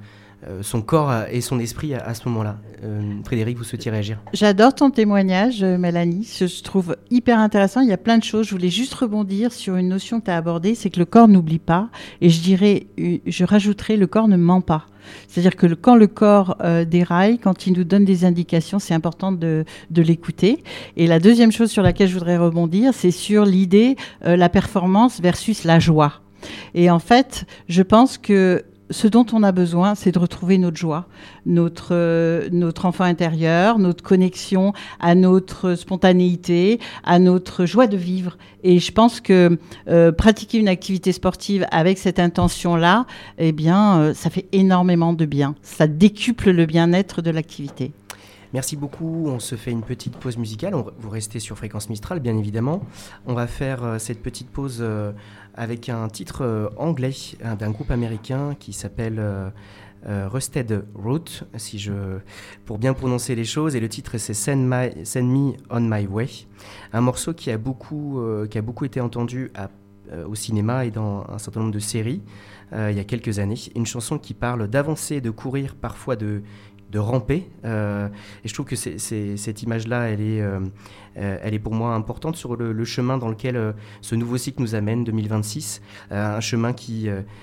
son corps et son esprit à ce moment-là. Frédéric, vous souhaitiez réagir ? J'adore ton témoignage, Mélanie. Je trouve hyper intéressant. Il y a plein de choses. Je voulais juste rebondir sur une notion que tu as abordée, c'est que le corps n'oublie pas. Et je rajouterais, le corps ne ment pas. C'est-à-dire que quand le corps déraille, quand il nous donne des indications, c'est important de l'écouter. Et la deuxième chose sur laquelle je voudrais rebondir, c'est sur l'idée, la performance versus la joie. Et en fait, je pense que ce dont on a besoin, c'est de retrouver notre joie, notre enfant intérieur, notre connexion à notre spontanéité, à notre joie de vivre. Et je pense que pratiquer une activité sportive avec cette intention-là, eh bien, ça fait énormément de bien. Ça décuple le bien-être de l'activité. Merci beaucoup. On se fait une petite pause musicale. Vous restez sur Fréquence Mistral, bien évidemment. On va faire cette petite pause avec un titre anglais d'un groupe américain qui s'appelle Rusted Root, pour bien prononcer les choses. Et le titre, c'est Send Me On My Way. Un morceau qui a beaucoup été entendu au cinéma et dans un certain nombre de séries il y a quelques années. Une chanson qui parle d'avancer, de courir, parfois de ramper, et je trouve que cette image-là, elle est pour moi importante sur le chemin dans lequel ce nouveau cycle nous amène, 2026, un chemin qui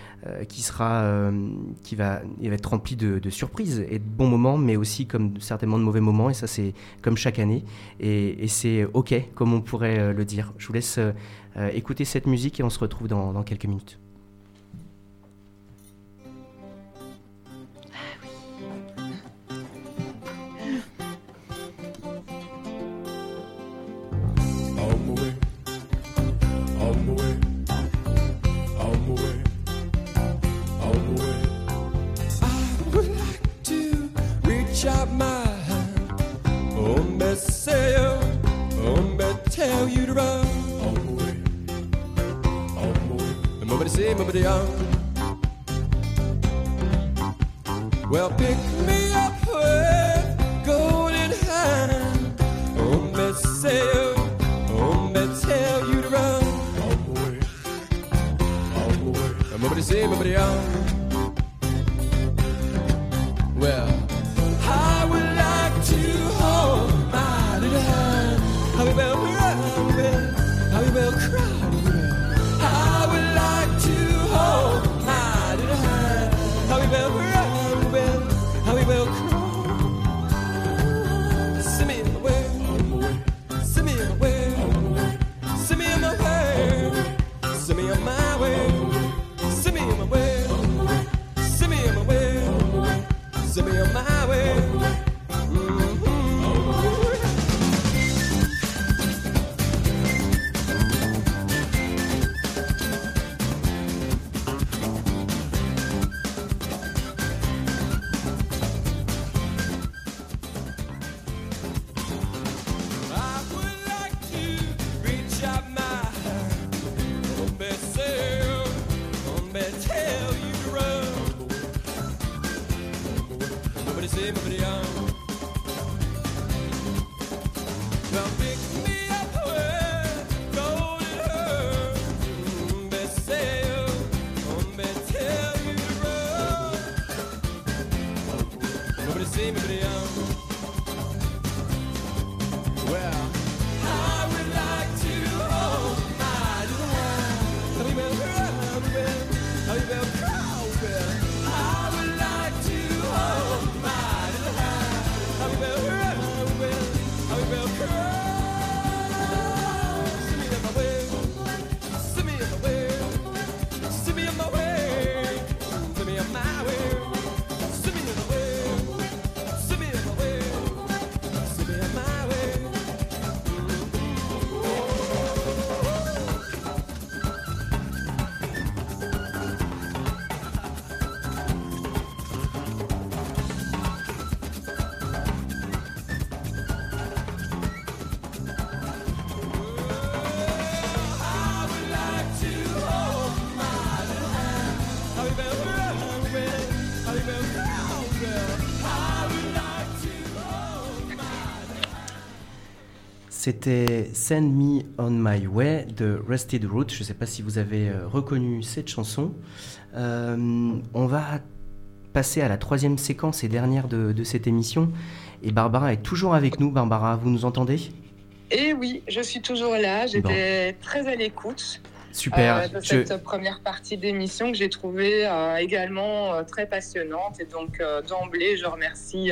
va être rempli de surprises et de bons moments, mais aussi comme certainement de mauvais moments, et ça c'est comme chaque année, et c'est ok, comme on pourrait le dire. Je vous laisse écouter cette musique et on se retrouve dans quelques minutes. Tell you to run all the way, nobody say, nobody young. Well, pick me up with golden hand. Oh, me say, oh, me tell you to run all the way, nobody say, nobody young. Well, I would like to hold my little hand. How we will cry, C'était Send Me On My Way de Rusted Root. Je ne sais pas si vous avez reconnu cette chanson. On va passer à la troisième séquence et dernière de cette émission. Et Barbara est toujours avec nous. Barbara, vous nous entendez ? Et oui, je suis toujours là. J'étais très à l'écoute. Super. De cette première partie d'émission que j'ai trouvée également très passionnante. Et donc, d'emblée, je remercie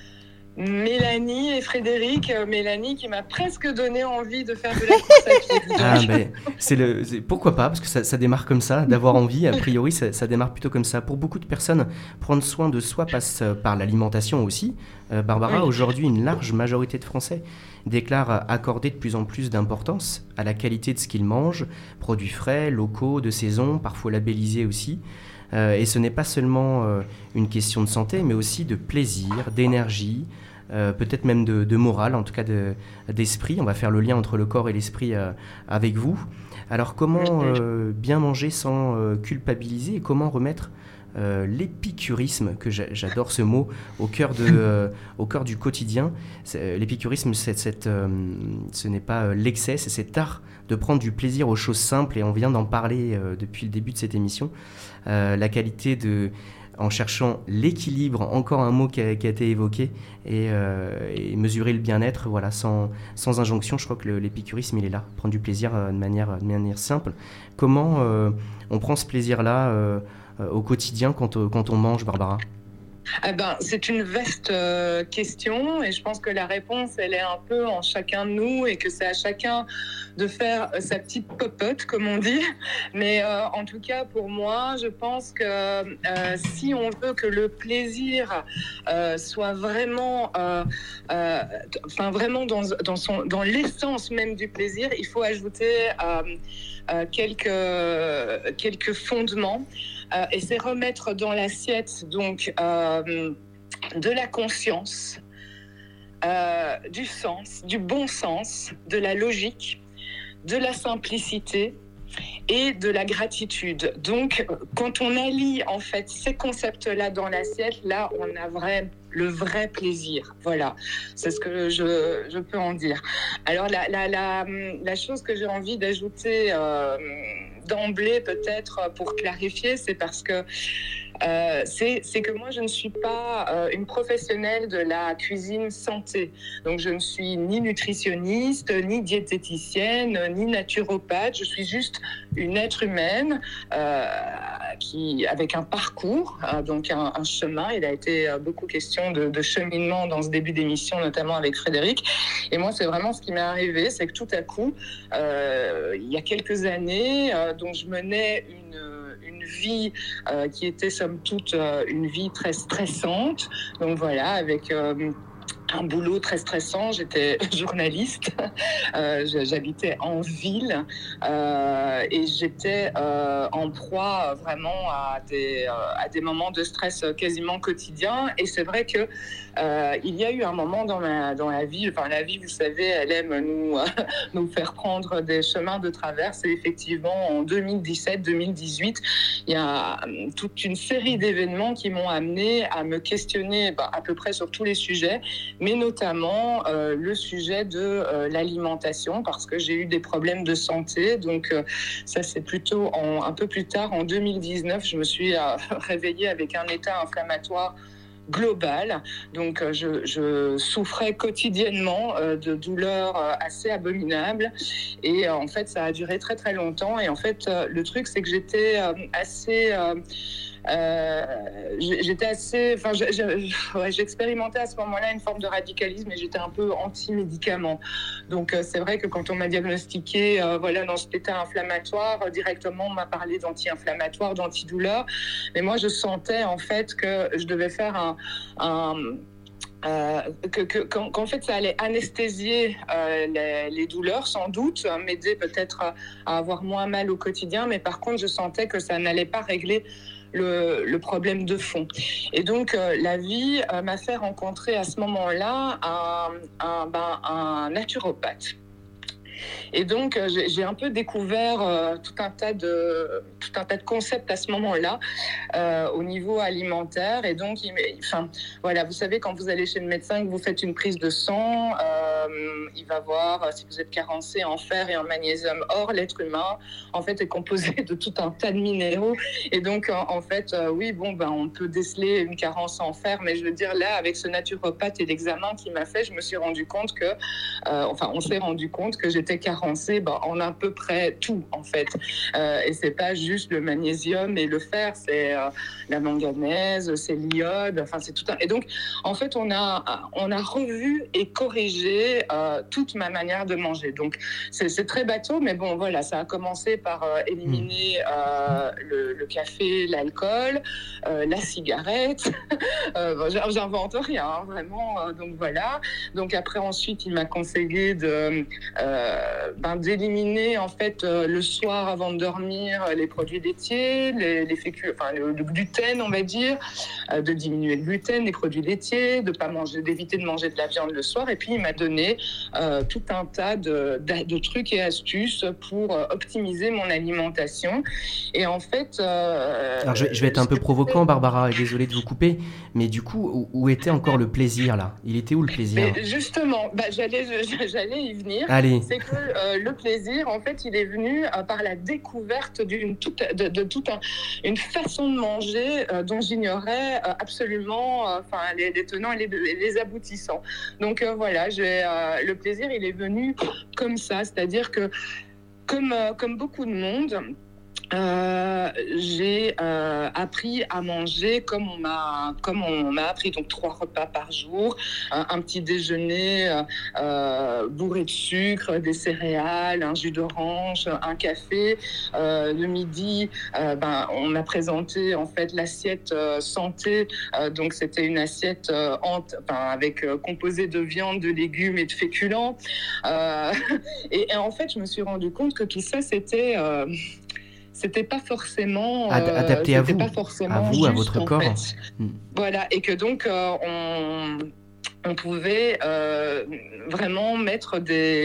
Mélanie et Frédéric. Mélanie qui m'a presque donné envie de faire de la course à pied. Pourquoi pas, parce que ça démarre comme ça, d'avoir envie, a priori ça démarre plutôt comme ça. Pour beaucoup de personnes, prendre soin de soi passe par l'alimentation aussi. Barbara, aujourd'hui, une large majorité de Français déclarent accorder de plus en plus d'importance à la qualité de ce qu'ils mangent, produits frais, locaux, de saison, parfois labellisés aussi. Et ce n'est pas seulement une question de santé, mais aussi de plaisir, d'énergie, peut-être même de morale, en tout cas d'esprit. On va faire le lien entre le corps et l'esprit avec vous. Alors comment bien manger sans culpabiliser et comment remettre l'épicurisme, que j'adore ce mot, au cœur du quotidien. L'épicurisme, ce n'est pas l'excès, c'est cet art de prendre du plaisir aux choses simples, et on vient d'en parler depuis le début de cette émission. La qualité en cherchant l'équilibre, encore un mot qui a été évoqué, et mesurer le bien-être, voilà, sans injonction. Je crois que l'épicurisme, il est là, prendre du plaisir de manière simple. Comment on prend ce plaisir-là au quotidien quand on mange, Barbara ? C'est une vaste question, et je pense que la réponse, elle est un peu en chacun de nous, et que c'est à chacun de faire sa petite popote, comme on dit. Mais en tout cas, pour moi, je pense que si on veut que le plaisir soit vraiment, vraiment dans l'essence même du plaisir, il faut ajouter quelques fondements. Et c'est remettre dans l'assiette donc de la conscience, du sens, du bon sens, de la logique, de la simplicité et de la gratitude. Donc, quand on allie en fait ces concepts-là dans l'assiette, là, on a le vrai plaisir. Voilà, c'est ce que je peux en dire. Alors, la chose que j'ai envie d'ajouter d'emblée, peut-être pour clarifier, c'est parce que c'est que moi, je ne suis pas une professionnelle de la cuisine santé. Donc, je ne suis ni nutritionniste, ni diététicienne, ni naturopathe. Je suis juste une être humaine avec un parcours, donc un chemin. Il a été beaucoup question de cheminement dans ce début d'émission, notamment avec Frédéric. Et moi, c'est vraiment ce qui m'est arrivé, c'est que tout à coup, il y a quelques années, donc je menais une vie qui était somme toute une vie très stressante. Donc voilà, avec un boulot très stressant. J'étais journaliste, j'habitais en ville et j'étais en proie vraiment à des moments de stress quasiment quotidiens. Et c'est vrai que il y a eu un moment dans la vie, enfin la vie, vous savez, elle aime nous faire prendre des chemins de traverse. Et effectivement, en 2017-2018, il y a toute une série d'événements qui m'ont amené à me questionner à peu près sur tous les sujets, mais notamment le sujet de l'alimentation, parce que j'ai eu des problèmes de santé. Donc ça, c'est plutôt un peu plus tard, en 2019, je me suis réveillée avec un état inflammatoire global. Donc je souffrais quotidiennement de douleurs assez abominables, et en fait ça a duré très très longtemps. Et en fait le truc, c'est que j'étais j'expérimentais à ce moment-là une forme de radicalisme, et j'étais un peu anti-médicaments. Donc c'est vrai que quand on m'a diagnostiqué dans cet état inflammatoire, directement on m'a parlé d'anti-inflammatoire, d'antidouleur, mais moi je sentais en fait que je devais faire qu'en fait ça allait anesthésier les douleurs, sans doute, m'aider peut-être à avoir moins mal au quotidien, mais par contre je sentais que ça n'allait pas régler le problème de fond. Et donc la vie m'a fait rencontrer à ce moment-là un naturopathe. Et donc j'ai un peu découvert tout un tas de concepts à ce moment-là au niveau alimentaire. Et donc vous savez, quand vous allez chez le médecin, que vous faites une prise de sang, il va voir si vous êtes carencé en fer et en magnésium. Or, l'être humain, en fait, est composé de tout un tas de minéraux. Et donc, en fait, oui, on peut déceler une carence en fer, mais je veux dire, là, avec ce naturopathe et l'examen qu'il m'a fait, je me suis rendu compte que, on s'est rendu compte que j'étais carencée en à peu près tout, en fait. Et c'est pas juste le magnésium et le fer, c'est la manganèse, c'est l'iode, c'est tout un... Et donc, en fait, on a revu et corrigé toute ma manière de manger. Donc, c'est très bateau, mais bon, voilà, ça a commencé par éliminer le café, l'alcool, la cigarette. J'invente rien, hein, vraiment. Donc, voilà. Donc, après, ensuite, il m'a conseillé d'éliminer, en fait, le soir, avant de dormir, les produits laitiers, les féculents, le gluten, on va dire, de diminuer le gluten, les produits laitiers, d'éviter de manger de la viande le soir. Et puis, il m'a donné tout un tas de trucs et astuces pour optimiser mon alimentation. Et en fait... Alors, je vais être un peu provocant, Barbara, et désolé de vous couper, mais du coup, où était encore le plaisir, là ? Il était où, le plaisir ? Mais justement, j'allais y venir. Allez. C'est que le plaisir, en fait, il est venu par la découverte d'une façon de manger dont j'ignorais absolument les tenants et les aboutissants. Donc voilà, le plaisir, il est venu comme ça, c'est-à-dire que comme beaucoup de monde, j'ai appris à manger comme on m'a appris, donc 3 repas par jour, un petit déjeuner bourré de sucre, des céréales, un jus d'orange, un café. Le midi, on m'a présenté en fait l'assiette santé, donc c'était une assiette avec composée de viande, de légumes et de féculents. Et en fait, je me suis rendu compte que tout ça, c'était pas forcément adapté à vous, juste, à votre corps. Fait. Voilà, et que donc on pouvait vraiment mettre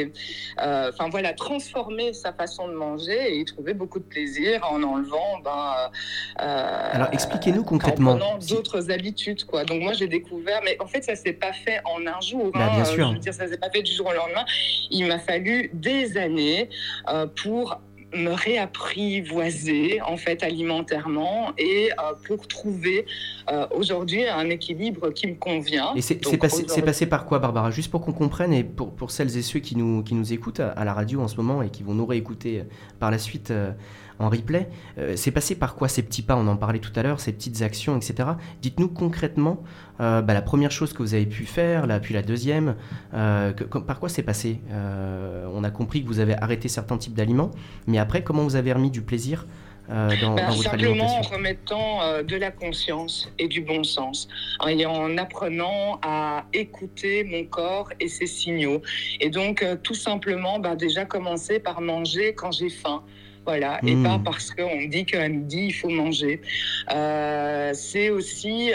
transformer sa façon de manger et y trouver beaucoup de plaisir en enlevant alors expliquez-nous concrètement en prenant d'autres habitudes, quoi. Donc moi j'ai découvert, mais en fait ça s'est pas fait en un jour, bien sûr. Je veux dire, ça s'est pas fait du jour au lendemain. Il m'a fallu des années pour me réapprivoiser en fait alimentairement et pour trouver aujourd'hui un équilibre qui me convient. Et c'est passé par quoi, Barbara ? Juste pour qu'on comprenne, et pour celles et ceux qui nous écoutent à la radio en ce moment et qui vont nous réécouter par la suite en replay, c'est passé par quoi ces petits pas ? On en parlait tout à l'heure, ces petites actions, etc. Dites-nous concrètement la première chose que vous avez pu faire, puis la deuxième, par quoi c'est passé ? On a compris que vous avez arrêté certains types d'aliments, mais après, comment vous avez remis du plaisir dans votre alimentation ? Simplement en remettant de la conscience et du bon sens, et en apprenant à écouter mon corps et ses signaux. Et donc, tout simplement, déjà commencer par manger quand j'ai faim. Voilà, et pas parce qu'on me dit qu'à midi, il faut manger. C'est aussi,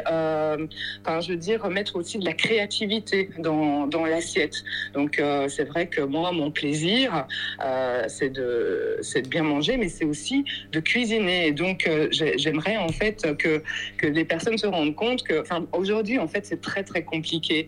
remettre aussi de la créativité dans l'assiette. Donc, c'est vrai que moi, mon plaisir, c'est de bien manger, mais c'est aussi de cuisiner. Et donc, j'aimerais, en fait, que les personnes se rendent compte que, aujourd'hui, en fait, c'est très, très compliqué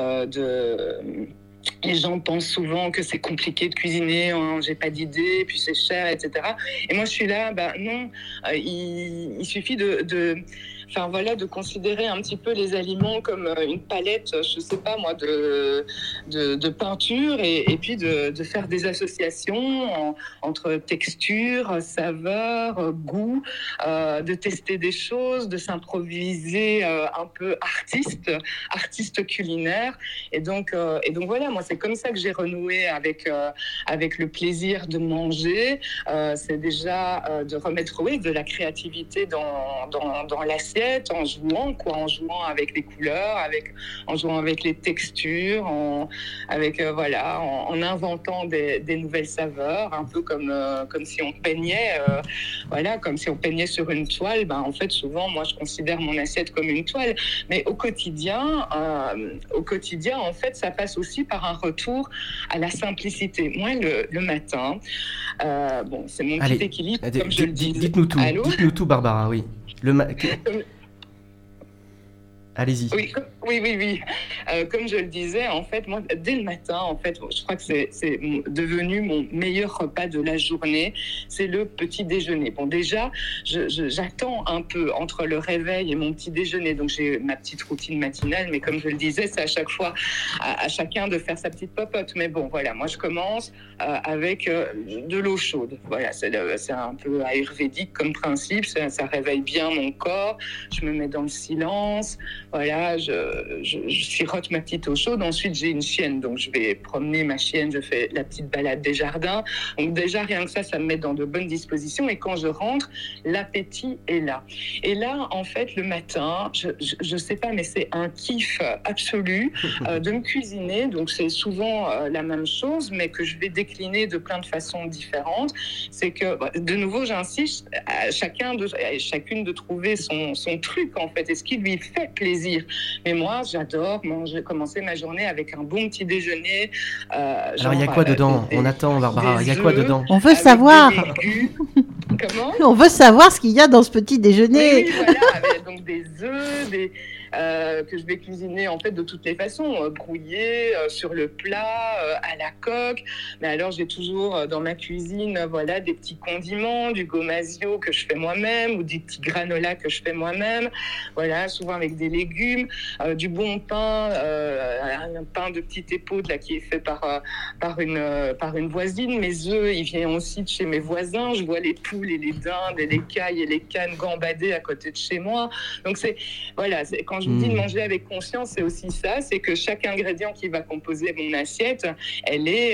Les gens pensent souvent que c'est compliqué de cuisiner, j'ai pas d'idée, puis c'est cher, etc. Et moi, je suis là, non, il suffit de considérer un petit peu les aliments comme une palette, je sais pas moi, de peinture et puis de faire des associations entre texture, saveur, goût, de tester des choses, de s'improviser un peu artiste culinaire. Et donc voilà, moi c'est comme ça que j'ai renoué avec le plaisir de manger. C'est déjà de remettre de la créativité dans l'assiette, en jouant avec les couleurs, en jouant avec les textures, en inventant des nouvelles saveurs, un peu comme si on peignait, comme si on peignait sur une toile. En fait, souvent, moi, je considère mon assiette comme une toile, mais au quotidien, en fait, ça passe aussi par un retour à la simplicité. Moi, le matin, c'est mon petit équilibre, comme je le dis. Dites-nous tout, Barbara, oui. Allez-y. Oui. Comme je le disais, en fait, moi, dès le matin, en fait, je crois que c'est devenu mon meilleur repas de la journée, c'est le petit déjeuner. Bon, déjà, j'attends un peu entre le réveil et mon petit déjeuner, donc j'ai ma petite routine matinale, mais comme je le disais, c'est à chaque fois à chacun de faire sa petite popote. Mais bon, voilà, moi, je commence avec de l'eau chaude. Voilà, c'est un peu ayurvédique comme principe, ça réveille bien mon corps, je me mets dans le silence. Voilà, je sirote ma petite eau chaude. Ensuite, j'ai une chienne, donc je vais promener ma chienne, je fais la petite balade des jardins. Donc déjà, rien que ça me met dans de bonnes dispositions. Et quand je rentre, l'appétit est là. Et là, en fait, le matin, je sais pas, mais c'est un kiff absolu de me cuisiner. Donc c'est souvent la même chose, mais que je vais décliner de plein de façons différentes. C'est que, de nouveau, j'insiste à chacune de trouver son truc, en fait, et ce qui lui fait plaisir. Mais moi, j'adore commencer ma journée avec un bon petit déjeuner. Alors, il y a quoi dedans? On attend, Barbara. Il y a quoi dedans? On veut savoir. Comment? On veut savoir ce qu'il y a dans ce petit déjeuner. Oui, voilà, avec donc des œufs, que je vais cuisiner en fait de toutes les façons, brouillés, sur le plat, à la coque. Mais alors j'ai toujours dans ma cuisine voilà des petits condiments, du gomasio que je fais moi-même ou des petits granolas que je fais moi-même. Voilà, souvent avec des légumes, du bon pain, un pain de petite épaule là qui est fait par une voisine. Mes œufs, ils viennent aussi de chez mes voisins. Je vois les poules et les dindes et les cailles et les cannes gambader à côté de chez moi. Donc quand je vous dis de manger avec conscience, c'est aussi ça, c'est que chaque ingrédient qui va composer mon assiette, elle est...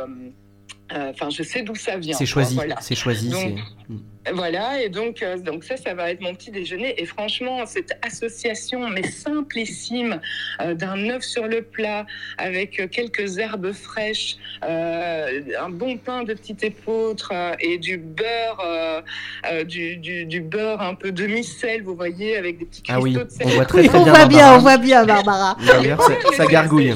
je sais d'où ça vient. C'est choisi, voilà. C'est choisi. Donc, voilà, et donc ça va être mon petit déjeuner. Et franchement, cette association, mais simplissime, d'un œuf sur le plat avec quelques herbes fraîches, un bon pain de petite épeautre et du beurre, du beurre un peu demi-sel, vous voyez, avec des petits cristaux de sel. On voit très bien, on voit bien, Barbara. D'ailleurs, ça gargouille.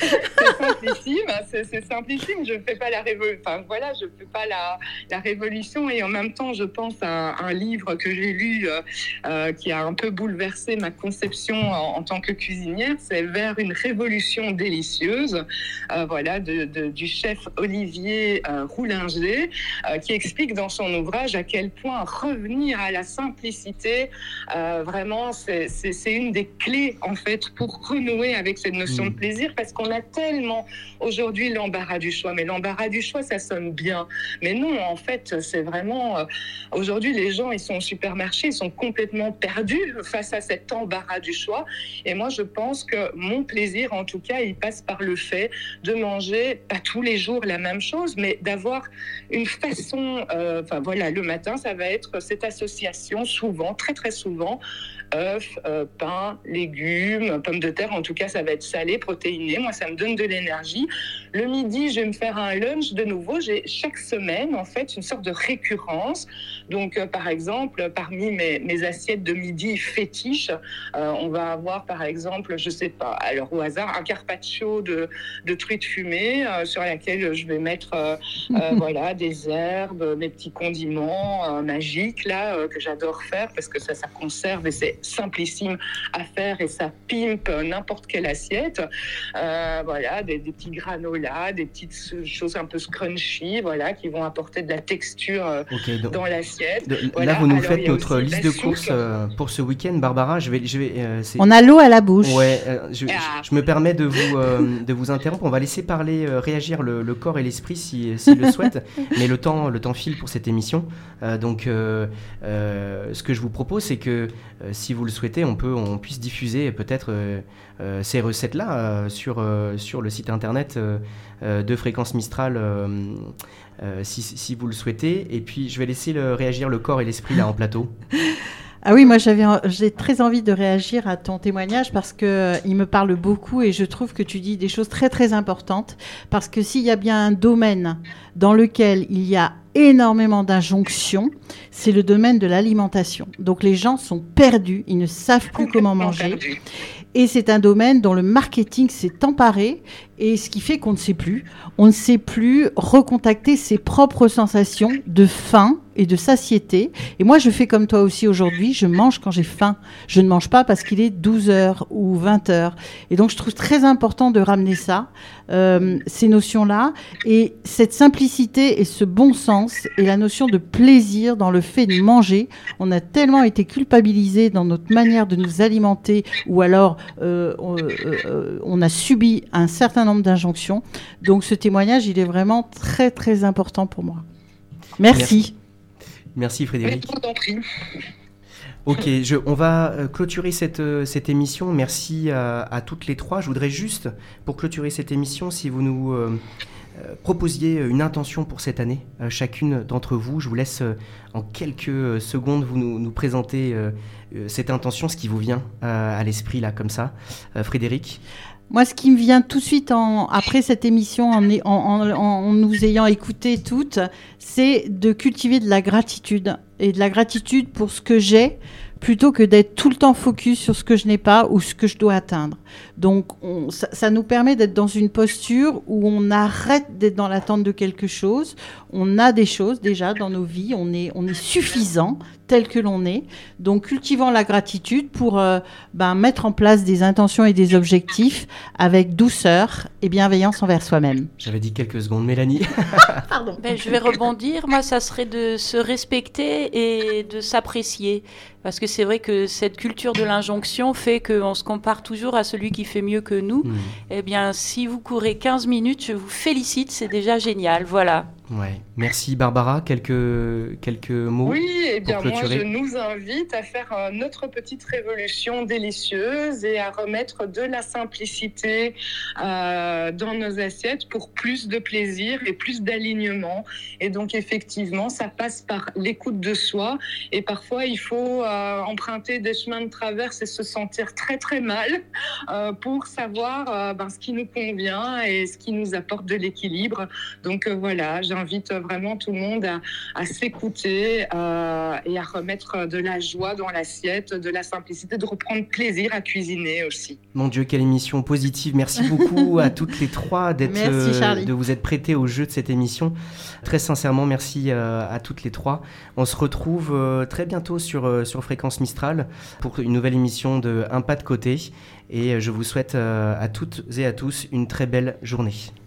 C'est simplissime. Je ne fais pas la révolution. Enfin, voilà, je fais pas la révolution. Et en même temps, je pense à un livre que j'ai lu qui a un peu bouleversé ma conception en tant que cuisinière. C'est Vers une révolution délicieuse, du chef Olivier Roulinger, qui explique dans son ouvrage à quel point revenir à la simplicité, vraiment, c'est une des clés en fait pour renouer avec cette notion de plaisir, parce qu'on a tellement aujourd'hui l'embarras du choix. Mais l'embarras du choix, ça sonne bien. Mais non, en fait, c'est vraiment... Aujourd'hui, les gens, ils sont au supermarché, ils sont complètement perdus face à cet embarras du choix. Et moi, je pense que mon plaisir, en tout cas, il passe par le fait de manger, pas tous les jours la même chose, mais d'avoir une façon... le matin, ça va être cette association, souvent, très très souvent, œufs, pain, légumes, pommes de terre. En tout cas, ça va être salé, protéiné. Moi, ça me donne de l'énergie. Le midi, je vais me faire un lunch de nouveau. J'ai chaque semaine, en fait, une sorte de récurrence. Donc, par exemple, parmi mes assiettes de midi fétiches, on va avoir, par exemple, je sais pas, alors au hasard, un carpaccio de truite fumée sur laquelle je vais mettre des herbes, mes petits condiments magiques là que j'adore faire parce que ça conserve et c'est simplissime à faire et ça pimpe n'importe quelle assiette. Des petits granolas, des petites choses un peu scrunchy, qui vont apporter de la texture dans l'assiette. Là, vous nous faites notre liste de courses pour ce week-end, Barbara. On a l'eau à la bouche. Ouais, je me permets de vous interrompre. On va laisser réagir le corps et l'esprit s'il le souhaite. Mais le temps file pour cette émission. Ce que je vous propose, c'est que si vous le souhaitez, on puisse diffuser peut-être ces recettes-là sur le site internet de Fréquence Mistral, si vous le souhaitez. Et puis, je vais laisser réagir le corps et l'esprit là en plateau. Ah oui, moi j'ai très envie de réagir à ton témoignage parce qu'il me parle beaucoup et je trouve que tu dis des choses très très importantes, parce que s'il y a bien un domaine dans lequel il y a énormément d'injonctions, c'est le domaine de l'alimentation. Donc les gens sont perdus, ils ne savent plus comment manger. Et c'est un domaine dont le marketing s'est emparé, et ce qui fait qu'on ne sait plus. On ne sait plus recontacter ses propres sensations de faim et de satiété. Et moi, je fais comme toi aussi aujourd'hui, je mange quand j'ai faim. Je ne mange pas parce qu'il est 12 heures ou 20 heures. Et donc, je trouve très important de ramener ça, ces notions-là, et cette simplicité et ce bon sens, et la notion de plaisir dans le fait de manger. On a tellement été culpabilisés dans notre manière de nous alimenter, ou alors on a subi un certain nombre d'injonctions. Donc, ce témoignage, il est vraiment très, très important pour moi. Merci. Merci Frédéric. Je t'en prie. Ok, on va clôturer cette émission. Merci à toutes les trois. Je voudrais juste, pour clôturer cette émission, si vous nous proposiez une intention pour cette année, chacune d'entre vous. Je vous laisse en quelques secondes vous nous présenter cette intention, ce qui vous vient à l'esprit là, comme ça. Frédéric ? Moi, ce qui me vient tout de suite après cette émission, en nous ayant écoutés toutes, c'est de cultiver de la gratitude. Et de la gratitude pour ce que j'ai, plutôt que d'être tout le temps focus sur ce que je n'ai pas ou ce que je dois atteindre. Donc, ça nous permet d'être dans une posture où on arrête d'être dans l'attente de quelque chose. On a des choses déjà dans nos vies. On est suffisant tel que l'on est. Donc, cultivons la gratitude pour mettre en place des intentions et des objectifs avec douceur et bienveillance envers soi-même. J'avais dit quelques secondes, Mélanie. Pardon. Je vais rebondir. Moi, ça serait de se respecter et de s'apprécier. Parce que c'est vrai que cette culture de l'injonction fait qu'on se compare toujours à celui qui fait mieux que nous. Eh bien, si vous courez 15 minutes, je vous félicite, c'est déjà génial. Voilà. Ouais. Merci Barbara, quelques mots. Oui, eh bien pour moi clôturer. je nous invite à faire notre petite révolution délicieuse et à remettre de la simplicité dans nos assiettes pour plus de plaisir et plus d'alignement. Et donc effectivement, ça passe par l'écoute de soi et parfois il faut emprunter des chemins de traverse et se sentir très très mal pour savoir ce qui nous convient et ce qui nous apporte de l'équilibre. Donc voilà, j'invite vraiment tout le monde à s'écouter et à remettre de la joie dans l'assiette, de la simplicité, de reprendre plaisir à cuisiner aussi. Mon Dieu, quelle émission positive. Merci beaucoup à toutes les trois de vous être prêtées au jeu de cette émission. Très sincèrement, merci à toutes les trois. On se retrouve très bientôt sur Fréquence Mistral pour une nouvelle émission de Un pas de côté. Et je vous souhaite à toutes et à tous une très belle journée.